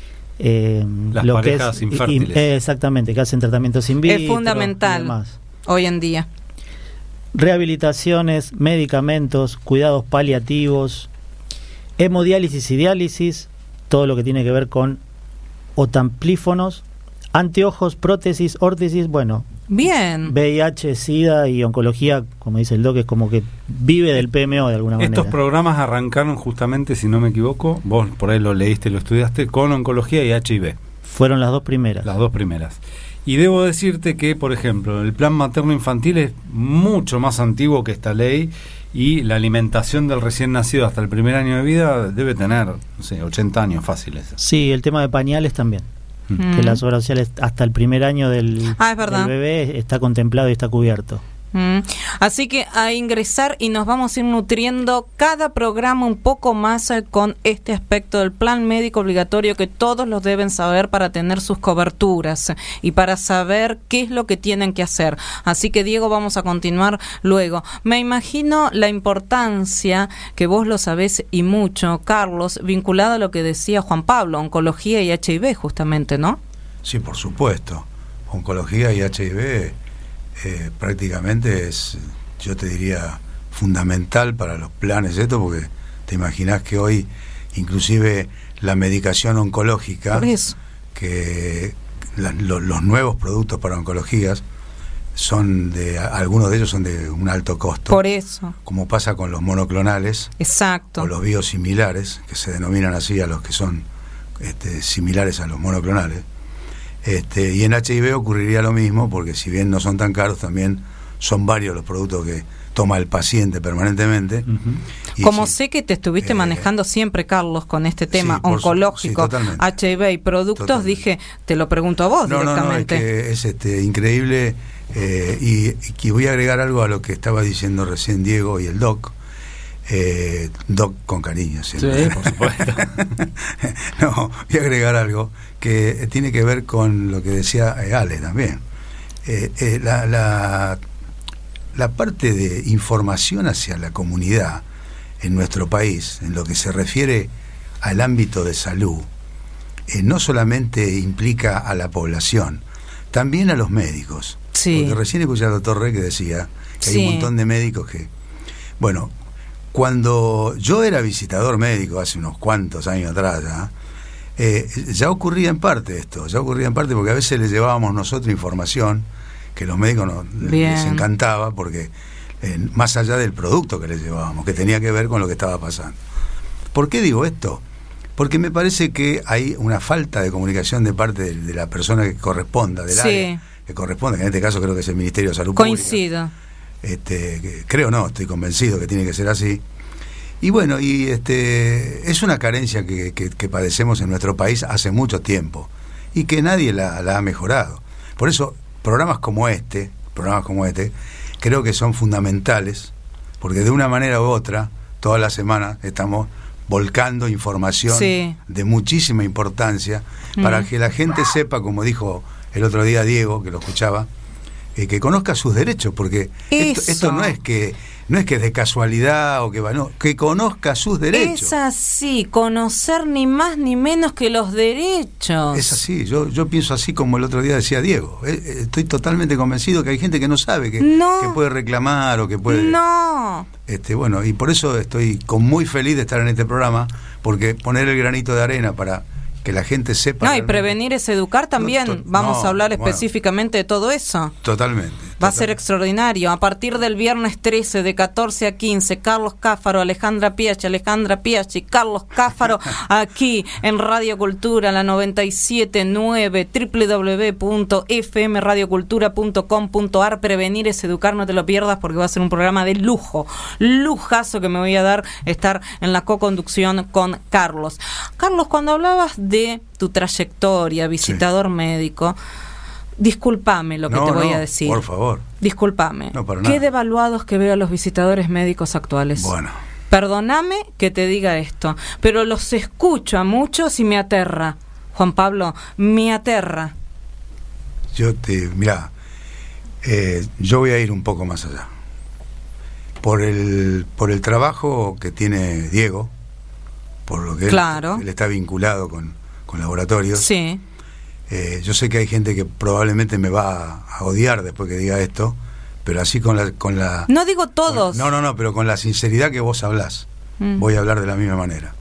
eh, las lo parejas que es, infértiles. Y, eh, exactamente, que hacen tratamientos in vitro. Es fundamental hoy en día. Rehabilitaciones, medicamentos, cuidados paliativos, hemodiálisis y diálisis, todo lo que tiene que ver con otamplífonos, anteojos, prótesis, órtesis, bueno, bien. V I H, SIDA y oncología, como dice el doc, es como que vive del P M O de alguna Estos manera. Estos programas arrancaron justamente, si no me equivoco, vos por ahí lo leíste, lo estudiaste, con oncología y H I V. Fueron las dos primeras. Las dos primeras. Y debo decirte que, por ejemplo, el plan materno-infantil es mucho más antiguo que esta ley y la alimentación del recién nacido hasta el primer año de vida debe tener, no sé, ochenta años fáciles. Sí, el tema de pañales también. Mm. Que las obras sociales hasta el primer año del, ah, es verdad. del bebé está contemplado y está cubierto. Mm. Así que a ingresar y nos vamos a ir nutriendo cada programa un poco más con este aspecto del plan médico obligatorio que todos los deben saber para tener sus coberturas y para saber qué es lo que tienen que hacer. Así que Diego, vamos a continuar luego. Me imagino la importancia, que vos lo sabés y mucho, Carlos, vinculada a lo que decía Juan Pablo, oncología y H I V justamente, ¿no? Sí, por supuesto. Oncología y H I V Eh, prácticamente es, yo te diría, fundamental para los planes esto, porque te imaginás que hoy inclusive la medicación oncológica, por eso. que la, lo, los nuevos productos para oncologías son de, algunos de ellos son de un alto costo, por eso, como pasa con los monoclonales. Exacto. O los biosimilares, que se denominan así a los que son este, similares a los monoclonales. Este, y en H I V ocurriría lo mismo, porque si bien no son tan caros, también son varios los productos que toma el paciente permanentemente. Uh-huh. Como si, sé que te estuviste eh, manejando siempre, Carlos, con este tema sí, oncológico, su, sí, H I V y productos, totalmente. Dije, te lo pregunto a vos no, directamente. No, no, es que es este, increíble Eh, y, y voy a agregar algo a lo que estaba diciendo recién Diego y el Doc. Eh, Doc con cariño, siempre. Sí, por supuesto. No, voy a agregar algo que tiene que ver con lo que decía Ale también. Eh, eh, la, la, la parte de información hacia la comunidad en nuestro país, en lo que se refiere al ámbito de salud, eh, no solamente implica a la población, también a los médicos. Sí. Porque recién escuché al doctor Rey que decía que Sí. hay un montón de médicos que... Bueno, cuando yo era visitador médico, hace unos cuantos años atrás ya, eh, ya ocurría en parte esto, ya ocurría en parte porque a veces les llevábamos nosotros información que los médicos nos, les encantaba, porque eh, más allá del producto que les llevábamos, que tenía que ver con lo que estaba pasando. ¿Por qué digo esto? Porque me parece que hay una falta de comunicación de parte de, de la persona que corresponda, del Sí. área que corresponde, que en este caso creo que es el Ministerio de Salud Coincido. Pública. Este, que, creo no, estoy convencido que tiene que ser así. Y bueno, y este es una carencia que, que, que padecemos en nuestro país hace mucho tiempo y que nadie la, la ha mejorado. Por eso, programas como este, programas como este, creo que son fundamentales, porque de una manera u otra, todas las semanas estamos volcando información Sí. de muchísima importancia para Mm. que la gente sepa, como dijo el otro día Diego, que lo escuchaba, eh, que conozca sus derechos, porque esto, Eso. esto no es que no es que es de casualidad o que va, no, que conozca sus derechos. Es así, conocer ni más ni menos que los derechos. Es así, yo yo pienso así como el otro día decía Diego. Eh, eh, estoy totalmente convencido que hay gente que no sabe que, No. que puede reclamar o que puede... No. Este, bueno, y por eso estoy con muy feliz de estar en este programa, porque poner el granito de arena para que la gente sepa... No, y realmente- prevenir es educar también. No, to- Vamos no, a hablar bueno. específicamente de todo eso. Totalmente. Va a ser totalmente. extraordinario. A partir del viernes trece de catorce a quince, Carlos Cáfaro, Alejandra Piachi, Alejandra Piachi, Carlos Cáfaro, aquí en Radio Cultura, la noventa y siete punto nueve, doble u doble u doble u punto f m radio cultura punto com punto a r. Prevenir es educar, no te lo pierdas, porque va a ser un programa de lujo, lujazo que me voy a dar estar en la co-conducción con Carlos. Carlos, cuando hablabas de tu trayectoria, visitador sí. médico, discúlpame lo que no, te voy no, a decir. Por favor. Discúlpame. No, para Qué nada. devaluados que veo a los visitadores médicos actuales. Bueno. Perdóname que te diga esto, pero los escucho a muchos y me aterra. Juan Pablo, me aterra. Yo te, mirá, eh, yo voy a ir un poco más allá. Por el, por el trabajo que tiene Diego, por lo que claro. él, él está vinculado con, con laboratorios. Sí. Eh, yo sé que hay gente que probablemente me va a, a odiar después que diga esto, pero así con la... Con la no digo todos. Con, no, no, no, pero con la sinceridad que vos hablás, mm. voy a hablar de la misma manera.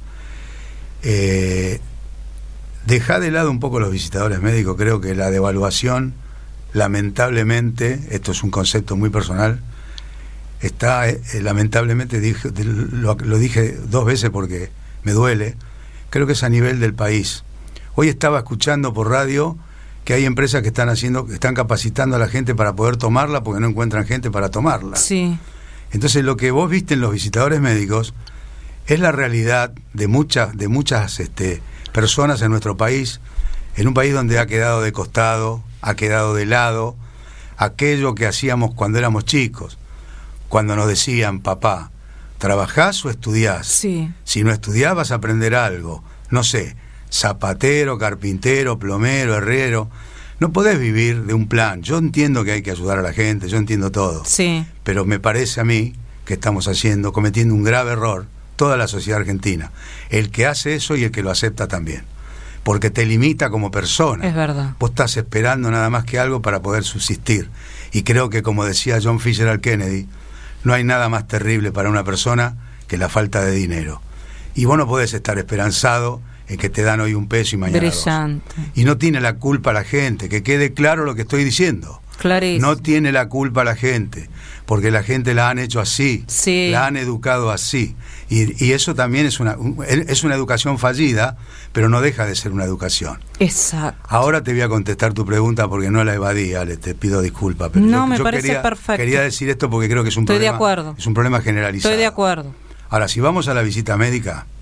Eh, dejá de lado un poco los visitadores médicos. Creo que la devaluación, lamentablemente, esto es un concepto muy personal, está, eh, lamentablemente, dije, lo, lo dije dos veces porque me duele, creo que es a nivel del país. Hoy estaba escuchando por radio que hay empresas que están haciendo, que están capacitando a la gente para poder tomarla porque no encuentran gente para tomarla. Sí. Entonces lo que vos viste en los visitadores médicos es la realidad de muchas, de muchas este, personas en nuestro país, en un país donde ha quedado de costado, ha quedado de lado aquello que hacíamos cuando éramos chicos, cuando nos decían, papá, ¿trabajás o estudiás? Sí. Si no estudiás vas a aprender algo, no sé, zapatero, carpintero, plomero, herrero. No podés vivir de un plan. Yo entiendo que hay que ayudar a la gente, yo entiendo todo. Sí. Pero me parece a mí que estamos haciendo, cometiendo un grave error, toda la sociedad argentina. El que hace eso y el que lo acepta también. Porque te limita como persona. Es verdad. Vos estás esperando nada más que algo para poder subsistir. Y creo que, como decía John Fitzgerald Kennedy, no hay nada más terrible para una persona que la falta de dinero. Y vos no podés estar esperanzado en que te dan hoy un peso y mañana Brillante. dos. Y no tiene la culpa la gente, que quede claro lo que estoy diciendo. Clarísimo. No tiene la culpa la gente, porque la gente la han hecho así, sí. la han educado así. Y, y eso también es una, es una educación fallida, pero no deja de ser una educación. Exacto. Ahora te voy a contestar tu pregunta porque no la evadí, Ale, te pido disculpas. Pero no, yo, me yo parece quería, perfecto. Quería decir esto porque creo que es un Estoy problema. de acuerdo. Es un problema generalizado. Estoy de acuerdo. Ahora, si vamos a la visita médica,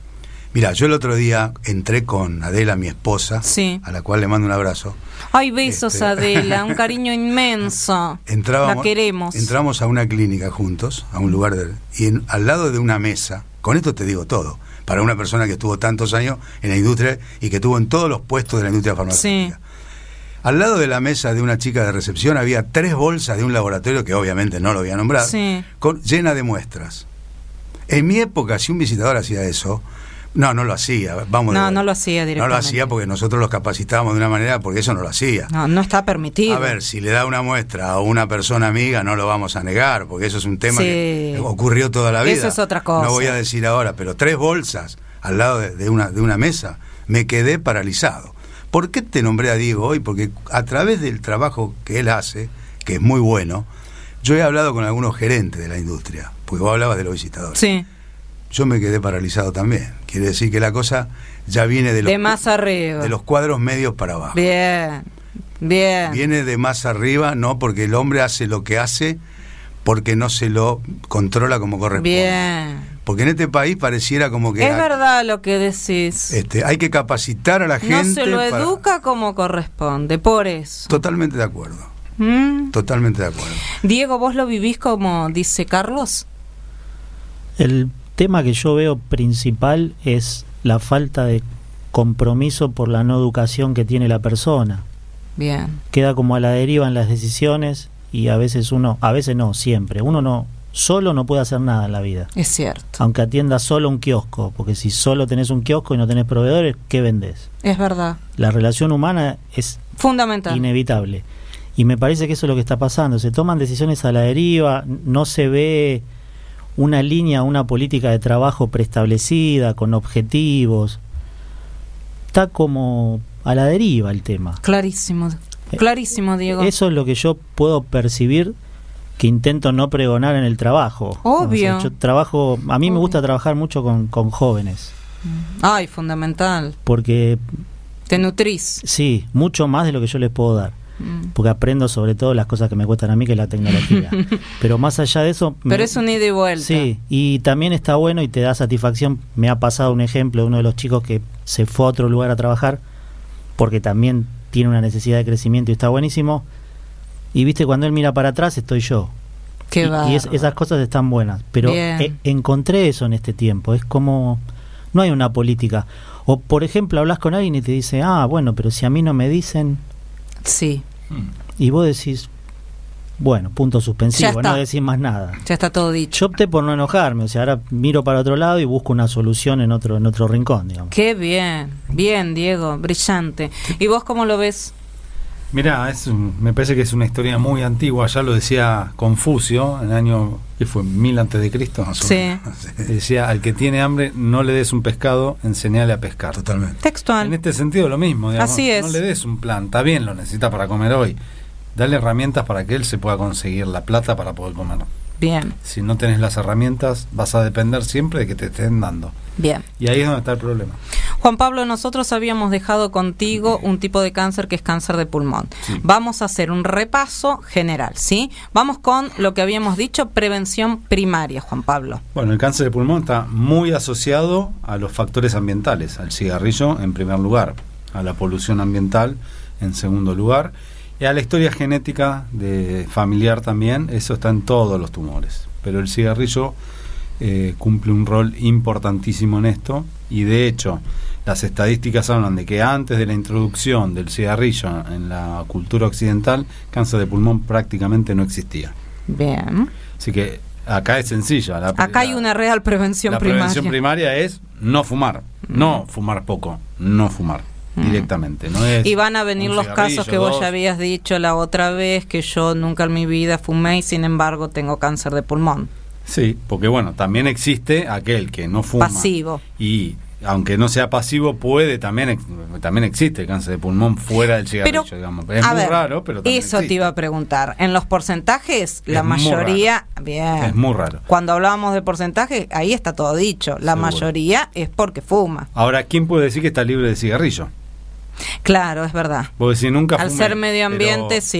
Mira, yo el otro día entré con Adela, mi esposa, sí. a la cual le mando un abrazo. Ay, besos, Este... Adela, un cariño inmenso. Entrábamos, la queremos. Entramos a una clínica juntos, a un lugar, de, y en, al lado de una mesa, con esto te digo todo, para una persona que estuvo tantos años en la industria y que estuvo en todos los puestos de la industria farmacéutica. Sí. Al lado de la mesa de una chica de recepción había tres bolsas de un laboratorio, que obviamente no lo voy a nombrar, sí. con, llena de muestras. En mi época, si un visitador hacía eso... No, no lo hacía. Vamos no, de, no lo hacía directamente. No lo hacía porque nosotros los capacitábamos de una manera, porque eso no lo hacía. No, no está permitido. A ver, si le da una muestra a una persona amiga, no lo vamos a negar, porque eso es un tema sí. que ocurrió toda la vida. Eso es otra cosa. No voy a decir ahora, pero tres bolsas al lado de, de, una, de una mesa, me quedé paralizado. ¿Por qué te nombré a Diego hoy? Porque a través del trabajo que él hace, que es muy bueno, yo he hablado con algunos gerentes de la industria, porque vos hablabas de los visitadores. Sí. Yo me quedé paralizado también. Quiere decir que la cosa ya viene de los, de más arriba. De los cuadros medios para abajo. Bien, bien. Viene de más arriba, no porque el hombre hace lo que hace porque no se lo controla como corresponde. Bien. Porque en este país pareciera como que... Es a, verdad lo que decís. Este, hay que capacitar a la gente. No se lo para... educa como corresponde, por eso. Totalmente de acuerdo. ¿Mm? Totalmente de acuerdo. Diego, ¿vos lo vivís como dice Carlos? El tema que yo veo principal es la falta de compromiso por la no educación que tiene la persona. Bien. Queda como a la deriva en las decisiones y a veces uno, a veces no, siempre, uno no, solo no puede hacer nada en la vida. Es cierto. Aunque atienda solo un kiosco, porque si solo tenés un kiosco y no tenés proveedores, ¿qué vendés? Es verdad. La relación humana es fundamental, inevitable. Y me parece que eso es lo que está pasando, se toman decisiones a la deriva, no se ve una línea, una política de trabajo preestablecida, con objetivos. Está como a la deriva el tema. Clarísimo, clarísimo, Diego. Eso es lo que yo puedo percibir, que intento no pregonar en el trabajo. Obvio. O sea, yo trabajo, a mí Obvio. me gusta trabajar mucho con, con jóvenes. Ay, fundamental. Porque... te nutrís. Sí, mucho más de lo que yo les puedo dar. Porque aprendo sobre todo las cosas que me cuestan a mí, que es la tecnología. Pero más allá de eso... Pero me, es un ida y vuelta. Sí, y también está bueno y te da satisfacción. Me ha pasado un ejemplo de uno de los chicos que se fue a otro lugar a trabajar porque también tiene una necesidad de crecimiento y está buenísimo. Y viste, cuando él mira para atrás estoy yo. Qué y, y es, esas cosas están buenas. Pero e, encontré eso en este tiempo. Es como... no hay una política. O, por ejemplo, hablas con alguien y te dice, ah, bueno, pero si a mí no me dicen... Sí. Y vos decís, bueno, punto suspensivo, no decís más nada. Ya está todo dicho. Yo opté por no enojarme, o sea, ahora miro para otro lado y busco una solución en otro en otro rincón, digamos. Qué bien, bien, Diego, brillante. ¿Y vos cómo lo ves? Mirá, es un, me parece que es una historia muy antigua, ya lo decía Confucio, en el año, ¿qué fue? Mil antes de Cristo. Sí. Decía, al que tiene hambre, no le des un pescado, enseñale a pescar. Totalmente. Textual. En este sentido lo mismo, digamos. Así es. No le des un plan, está bien, lo necesita para comer hoy. Dale herramientas para que él se pueda conseguir la plata para poder comer. Bien. Si no tenés las herramientas, vas a depender siempre de que te estén dando. Bien. Y ahí es donde está el problema. Juan Pablo, nosotros habíamos dejado contigo un tipo de cáncer que es cáncer de pulmón. Sí. Vamos a hacer un repaso general, ¿sí? Vamos con lo que habíamos dicho, prevención primaria, Juan Pablo. Bueno, el cáncer de pulmón está muy asociado a los factores ambientales, al cigarrillo en primer lugar, a la polución ambiental en segundo lugar, y a la historia genética de familiar también. Eso está en todos los tumores. Pero el cigarrillo eh, cumple un rol importantísimo en esto, y de hecho las estadísticas hablan de que antes de la introducción del cigarrillo en la cultura occidental, cáncer de pulmón prácticamente no existía. Bien. Así que acá es sencilla. La, acá la, hay una real prevención la primaria. La prevención primaria es no fumar, mm. no fumar poco, no fumar mm. directamente. No es y van a venir los casos que vos dos. ya habías dicho la otra vez, que yo nunca en mi vida fumé y sin embargo tengo cáncer de pulmón. Sí, porque bueno, también existe aquel que no fuma. Pasivo. Y aunque no sea pasivo, puede también también existe cáncer de pulmón fuera del cigarrillo, pero, digamos. Es muy ver, raro, pero también eso existe. Te iba a preguntar. En los porcentajes, la es mayoría... Bien. Es muy raro. Cuando hablábamos de porcentaje, ahí está todo dicho. La Seguro. mayoría es porque fuma. Ahora, ¿quién puede decir que está libre de cigarrillo? Claro, es verdad. Porque si nunca Al fumé, ser medio ambiente, pero, sí.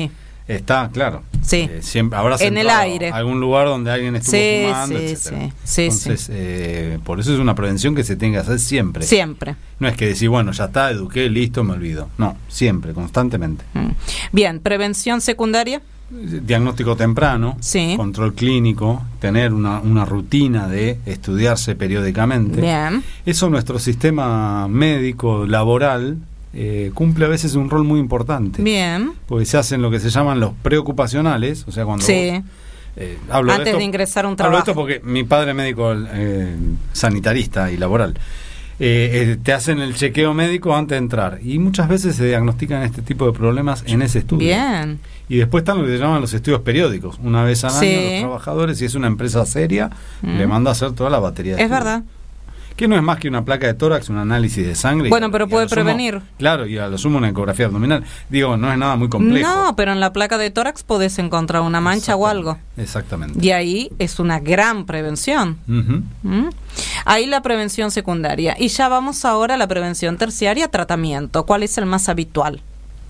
Está, claro. Sí. Eh, siempre habrás en el entrado aire. a algún lugar donde alguien estuvo Sí, fumando, sí, etcétera. sí, sí, Entonces, sí. eh, por eso es una prevención que se tiene que hacer siempre. Siempre. No es que decir, bueno, ya está, eduqué, listo, me olvido. No, siempre, constantemente. Mm. Bien, prevención secundaria. Diagnóstico temprano, Sí. control clínico, tener una, una rutina de estudiarse periódicamente. Bien. Eso nuestro sistema médico, laboral, eh, cumple a veces un rol muy importante. Bien. Porque se hacen lo que se llaman los preocupacionales, o sea, cuando Sí. vos, eh, hablo Antes de, esto, de ingresar a un hablo de trabajo. esto porque mi padre es médico eh, sanitarista y laboral. Eh, eh, te hacen el chequeo médico antes de entrar y muchas veces se diagnostican este tipo de problemas en ese estudio. Bien. Y después están lo que se llaman los estudios periódicos. Una vez al Sí. año los trabajadores, si es una empresa seria, Mm. le manda a hacer toda la batería de Es estudios. verdad. Que no es más que una placa de tórax, un análisis de sangre. Bueno, y- pero y a puede lo sumo- prevenir. Claro, y a lo sumo una ecografía abdominal. Digo, no es nada muy complejo. No, pero en la placa de tórax podés encontrar una mancha o algo. Exactamente. Y ahí es una gran prevención. Ujú. ¿Mm? Ahí la prevención secundaria. Y ya vamos ahora a la prevención terciaria, tratamiento. ¿Cuál es el más habitual?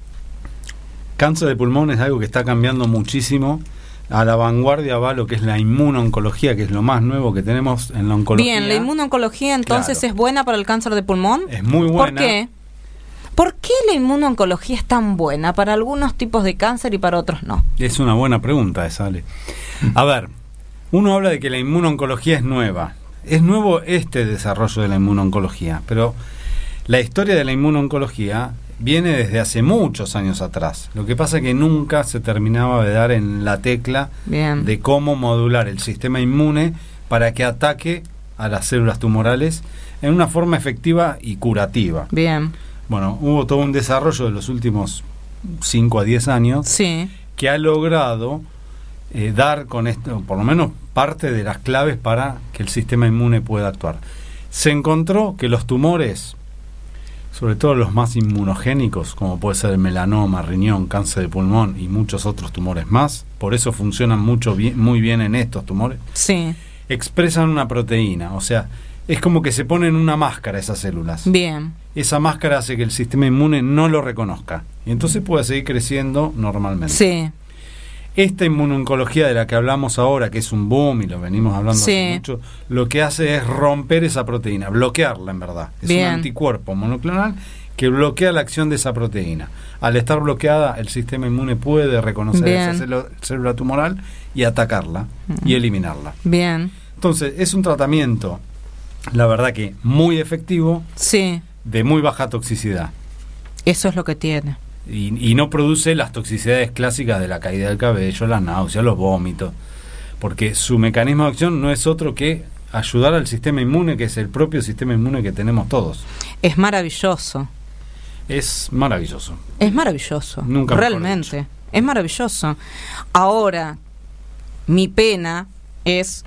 Cáncer de pulmón es algo que está cambiando muchísimo. A la vanguardia va lo que es la inmunoncología, que es lo más nuevo que tenemos en la oncología. Bien, la inmunoncología entonces Claro. es buena para el cáncer de pulmón. Es muy ¿Por buena. qué? ¿Por qué la inmunoncología es tan buena para algunos tipos de cáncer y para otros no? Es una buena pregunta esa, Ale. A ver, uno habla de que la inmunoncología es nueva. Es nuevo este desarrollo de la inmunoncología, pero la historia de la inmunoncología viene desde hace muchos años atrás. Lo que pasa es que nunca se terminaba de dar en la tecla Bien. de cómo modular el sistema inmune para que ataque a las células tumorales en una forma efectiva y curativa. Bien. Bueno, hubo todo un desarrollo de los últimos cinco a diez años Sí. que ha logrado eh, dar con esto, por lo menos parte de las claves para que el sistema inmune pueda actuar. Se encontró que los tumores, sobre todo los más inmunogénicos, como puede ser el melanoma, riñón, cáncer de pulmón y muchos otros tumores más, por eso funcionan mucho bien, muy bien en estos tumores, Sí. expresan una proteína, o sea, es como que se ponen una máscara esas células. Bien. Esa máscara hace que el sistema inmune no lo reconozca y entonces puede seguir creciendo normalmente. Sí. Esta inmunoncología de la que hablamos ahora, que es un boom y lo venimos hablando Sí. hace mucho, lo que hace es romper esa proteína, bloquearla en verdad. Es Bien. un anticuerpo monoclonal que bloquea la acción de esa proteína. Al estar bloqueada, el sistema inmune puede reconocer Bien. esa célula, célula tumoral y atacarla y eliminarla. Bien. Entonces, es un tratamiento, la verdad que muy efectivo, Sí. de muy baja toxicidad. Eso es lo que tiene. Y, y no produce las toxicidades clásicas de la caída del cabello, la náusea, los vómitos, porque su mecanismo de acción no es otro que ayudar al sistema inmune, que es el propio sistema inmune que tenemos todos. Es maravilloso. Es maravilloso. Es maravilloso. Nunca mejor Realmente. dicho. Es maravilloso. Ahora, mi pena es,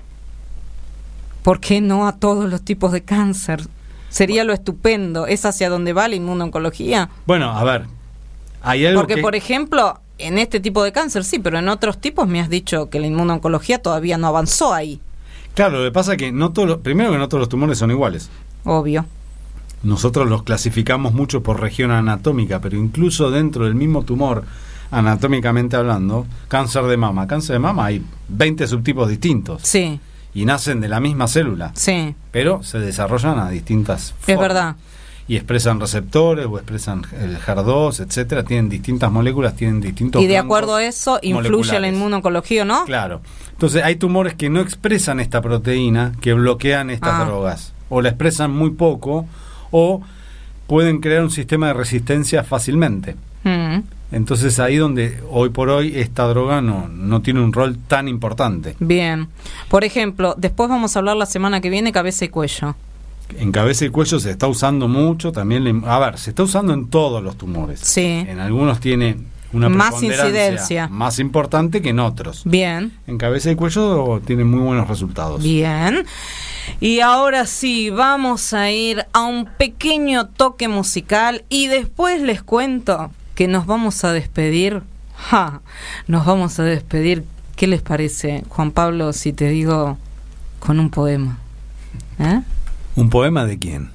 ¿por qué no a todos los tipos de cáncer? Sería lo estupendo. ¿Es hacia donde va la inmunoncología? Bueno, a ver, hay algo Porque, que... por ejemplo, en este tipo de cáncer sí, pero en otros tipos me has dicho que la inmunoncología todavía no avanzó ahí. Claro, lo que pasa es que no todos los- primero que no todos los tumores son iguales. Obvio. Nosotros los clasificamos mucho por región anatómica, pero incluso dentro del mismo tumor, anatómicamente hablando, cáncer de mama. Cáncer de mama hay veinte subtipos distintos Sí, y nacen de la misma célula, sí. pero se desarrollan a distintas formas. Es verdad. Y expresan receptores o expresan el H E R dos, etcétera. Tienen distintas moléculas, tienen distintos Y de blancos acuerdo a eso, influye la moleculares. inmunoncología, ¿o no? Claro. Entonces hay tumores que no expresan esta proteína, que bloquean estas Ah. drogas. O la expresan muy poco, o pueden crear un sistema de resistencia fácilmente. Mm, Entonces ahí donde hoy por hoy esta droga no, no tiene un rol tan importante. bien. Por ejemplo, después vamos a hablar la semana que viene cabeza y cuello. En cabeza y cuello se está usando mucho, también, le- a ver, se está usando en todos los tumores. Sí. En algunos tiene una Más preponderancia incidencia. más importante que en otros. Bien. En cabeza y cuello tiene muy buenos resultados. Bien. Y ahora sí, vamos a ir a un pequeño toque musical y después les cuento que nos vamos a despedir. ¡Ja! Nos vamos a despedir. ¿Qué les parece, Juan Pablo, si te digo con un poema? ¿Eh? ¿Un poema de quién?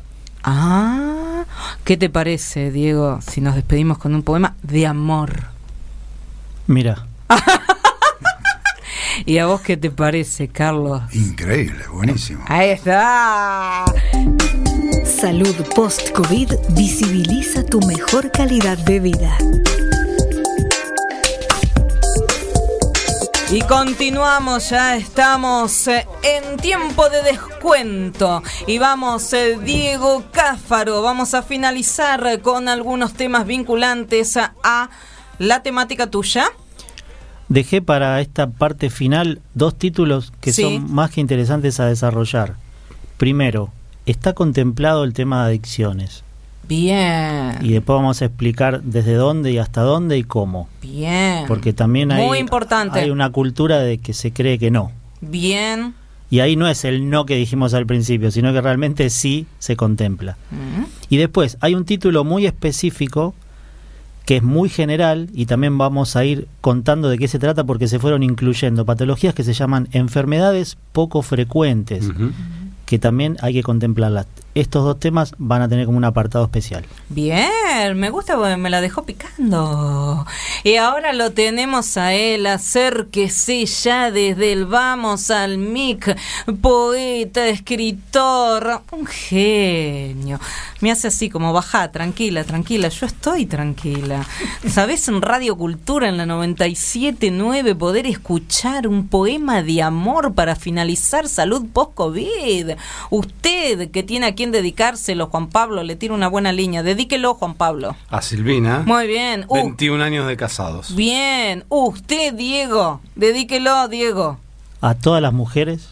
Ah, ¿qué te parece, Diego, si nos despedimos con un poema de amor? Mira, ¿Y a vos qué te parece, Carlos? Increíble, buenísimo. Ahí está. Salud Post-COVID visibiliza tu mejor calidad de vida. Y continuamos, ya estamos eh, en tiempo de descuento. Y vamos, eh, Diego Cáfaro, vamos a finalizar eh, con algunos temas vinculantes a, a la temática tuya. Dejé para esta parte final dos títulos que Sí. son más que interesantes a desarrollar. Primero, está contemplado el tema de adicciones. Bien. Y después vamos a explicar desde dónde y hasta dónde y cómo. Bien. Porque también hay, Muy importante. hay una cultura de que se cree que no. Bien. Y ahí no es el no que dijimos al principio, sino que realmente sí se contempla. Mm. Y después hay un título muy específico que es muy general y también vamos a ir contando de qué se trata porque se fueron incluyendo patologías que se llaman enfermedades poco frecuentes, Uh-huh. que también hay que contemplarlas. Estos dos temas van a tener como un apartado especial. Bien, me gusta porque me la dejó picando. Y ahora lo tenemos a él, acérquese ya desde el Vamos al Mic, poeta, escritor, un genio. Me hace así como, bajá, tranquila, tranquila, yo estoy tranquila. ¿Sabés en Radio Cultura, en la noventa y siete punto nueve, poder escuchar un poema de amor para finalizar Salud Post-COVID? Usted que tiene a quien dedicárselo, Juan Pablo, le tiro una buena línea. Dedíquelo, Juan Pablo. A Silvina. Muy bien. Uh, veintiún años de casados. bien. Usted, Diego. Dedíquelo, Diego. A todas las mujeres,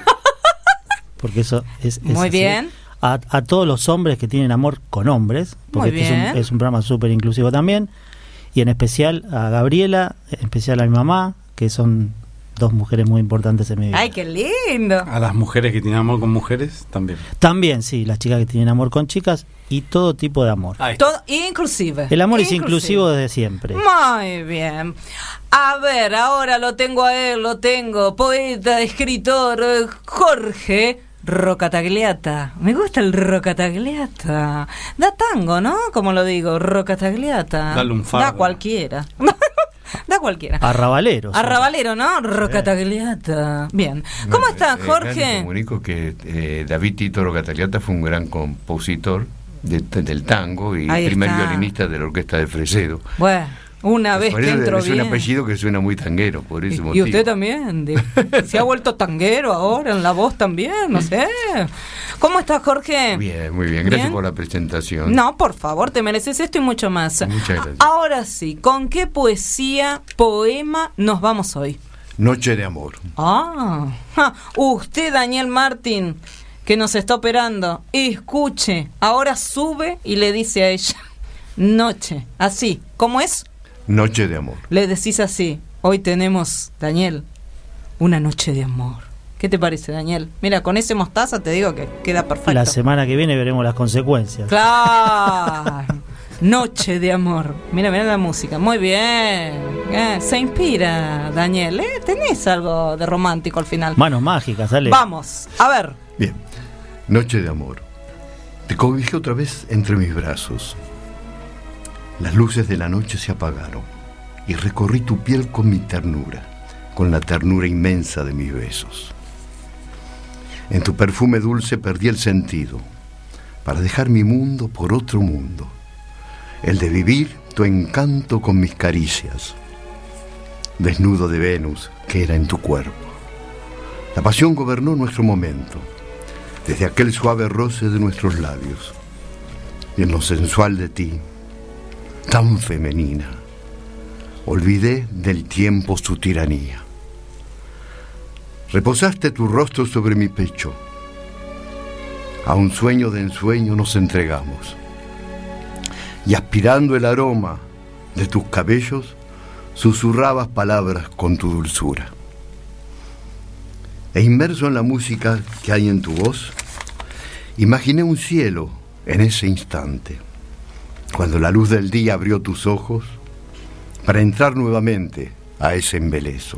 porque eso es, es Muy así. bien. A, a todos los hombres que tienen amor con hombres, porque Muy este es bien. un, es un programa súper inclusivo también, y en especial a Gabriela, en especial a mi mamá, que son dos mujeres muy importantes en mi vida. Ay, qué lindo. A las mujeres que tienen amor con mujeres, también. También, sí, las chicas que tienen amor con chicas y todo tipo de amor. Ahí está. Todo, inclusive. El amor es Inclusive. inclusivo desde siempre. Muy bien. A ver, ahora lo tengo a él, lo tengo. Poeta, escritor, eh, Jorge Rocatagliata. Me gusta el Rocatagliata. Da tango, ¿no? Como lo digo, Rocatagliata. Dale un fardo. Da cualquiera. Da cualquiera. Arrabalero. sí. Arrabalero, ¿no? Rocatagliata. Bien. ¿Cómo estás, Eh, eh, Jorge? comunico que eh, David Tito Rocatagliata fue un gran compositor de- del tango y Ahí primer está. violinista de la orquesta de Fresedo. Bueno, una vez Por que eso entro es bien. un apellido que suena muy tanguero, por ese Y, motivo. y usted también, de- se ha vuelto tanguero ahora, en la voz también, no sé. ¿Cómo estás, Jorge? Bien, muy bien. Gracias Bien. por la presentación. No, por favor, te mereces esto y mucho más. Muchas gracias. Ahora sí, ¿con qué poesía, poema nos vamos hoy? Noche de amor. Ah, ja, usted, Daniel Martín, que nos está operando, escuche, ahora sube y le dice a ella, noche, así, ¿cómo es? Noche de amor. Le decís así, hoy tenemos, Daniel, una noche de amor. ¿Qué te parece, Daniel? Mira, con ese mostaza te digo que queda perfecto. La semana que viene veremos las consecuencias. Claro. Noche de amor. Mira, mira la música. Muy bien. Eh, se inspira, Daniel. ¿eh? Tenés algo de romántico al final. Manos mágicas, sale. Vamos, a ver. Bien. Noche de amor. Te cobijé otra vez entre mis brazos. Las luces de la noche se apagaron y recorrí tu piel con mi ternura, con la ternura inmensa de mis besos. En tu perfume dulce perdí el sentido, para dejar mi mundo por otro mundo, el de vivir tu encanto con mis caricias, desnudo de Venus que era en tu cuerpo. La pasión gobernó nuestro momento, desde aquel suave roce de nuestros labios, y en lo sensual de ti, tan femenina, olvidé del tiempo su tiranía. Reposaste tu rostro sobre mi pecho. A un sueño de ensueño nos entregamos. Y aspirando el aroma de tus cabellos, susurrabas palabras con tu dulzura. E inmerso en la música que hay en tu voz, imaginé un cielo en ese instante, cuando la luz del día abrió tus ojos para entrar nuevamente a ese embeleso.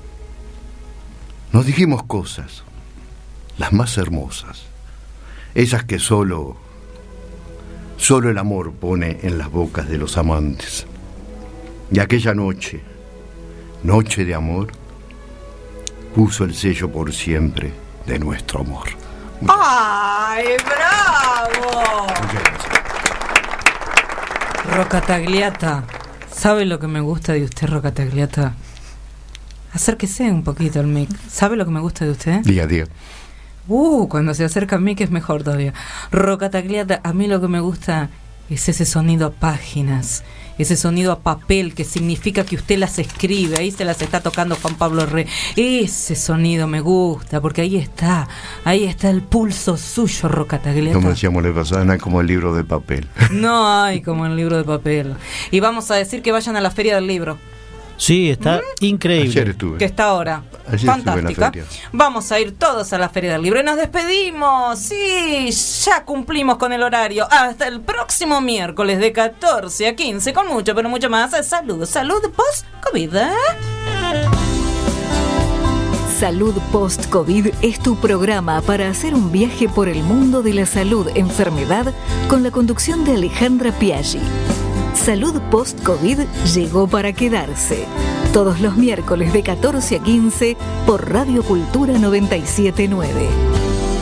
Nos dijimos cosas, las más hermosas, esas que solo, solo el amor pone en las bocas de los amantes. Y aquella noche, Noche de amor, puso el sello por siempre de nuestro amor. ¡Ay, bravo! Rocca Tagliata, ¿sabe lo que me gusta de usted, Rocca Tagliata? Acérquese un poquito al mic. ¿Sabe lo que me gusta de usted? Día a día. Uh, cuando se acerca al mic es mejor todavía. Rocca Tagliata, a mí lo que me gusta es ese sonido a páginas, ese sonido a papel que significa que usted las escribe, ahí se las está tocando Juan Pablo Re. Ese sonido me gusta, porque ahí está, ahí está el pulso suyo, Rocca Tagliata. Como decíamos la pasada, no hay como el libro de papel. No hay como el libro de papel. Y vamos a decir que vayan a la Feria del Libro. Sí, está ¿Mm? increíble. Ayer estuve. Que está ahora. Ayer Fantástica. estuve en la feria. Vamos a ir todos a la Feria del Libro y nos despedimos. Sí, ya cumplimos con el horario. Hasta el próximo miércoles de catorce a quince con mucho, pero mucho más. Salud, salud post-COVID. ¿eh? Salud Post-COVID es tu programa para hacer un viaje por el mundo de la salud, enfermedad, con la conducción de Alejandra Piaggi. Salud Post-COVID llegó para quedarse. Todos los miércoles de catorce a quince por Radio Cultura noventa y siete punto nueve.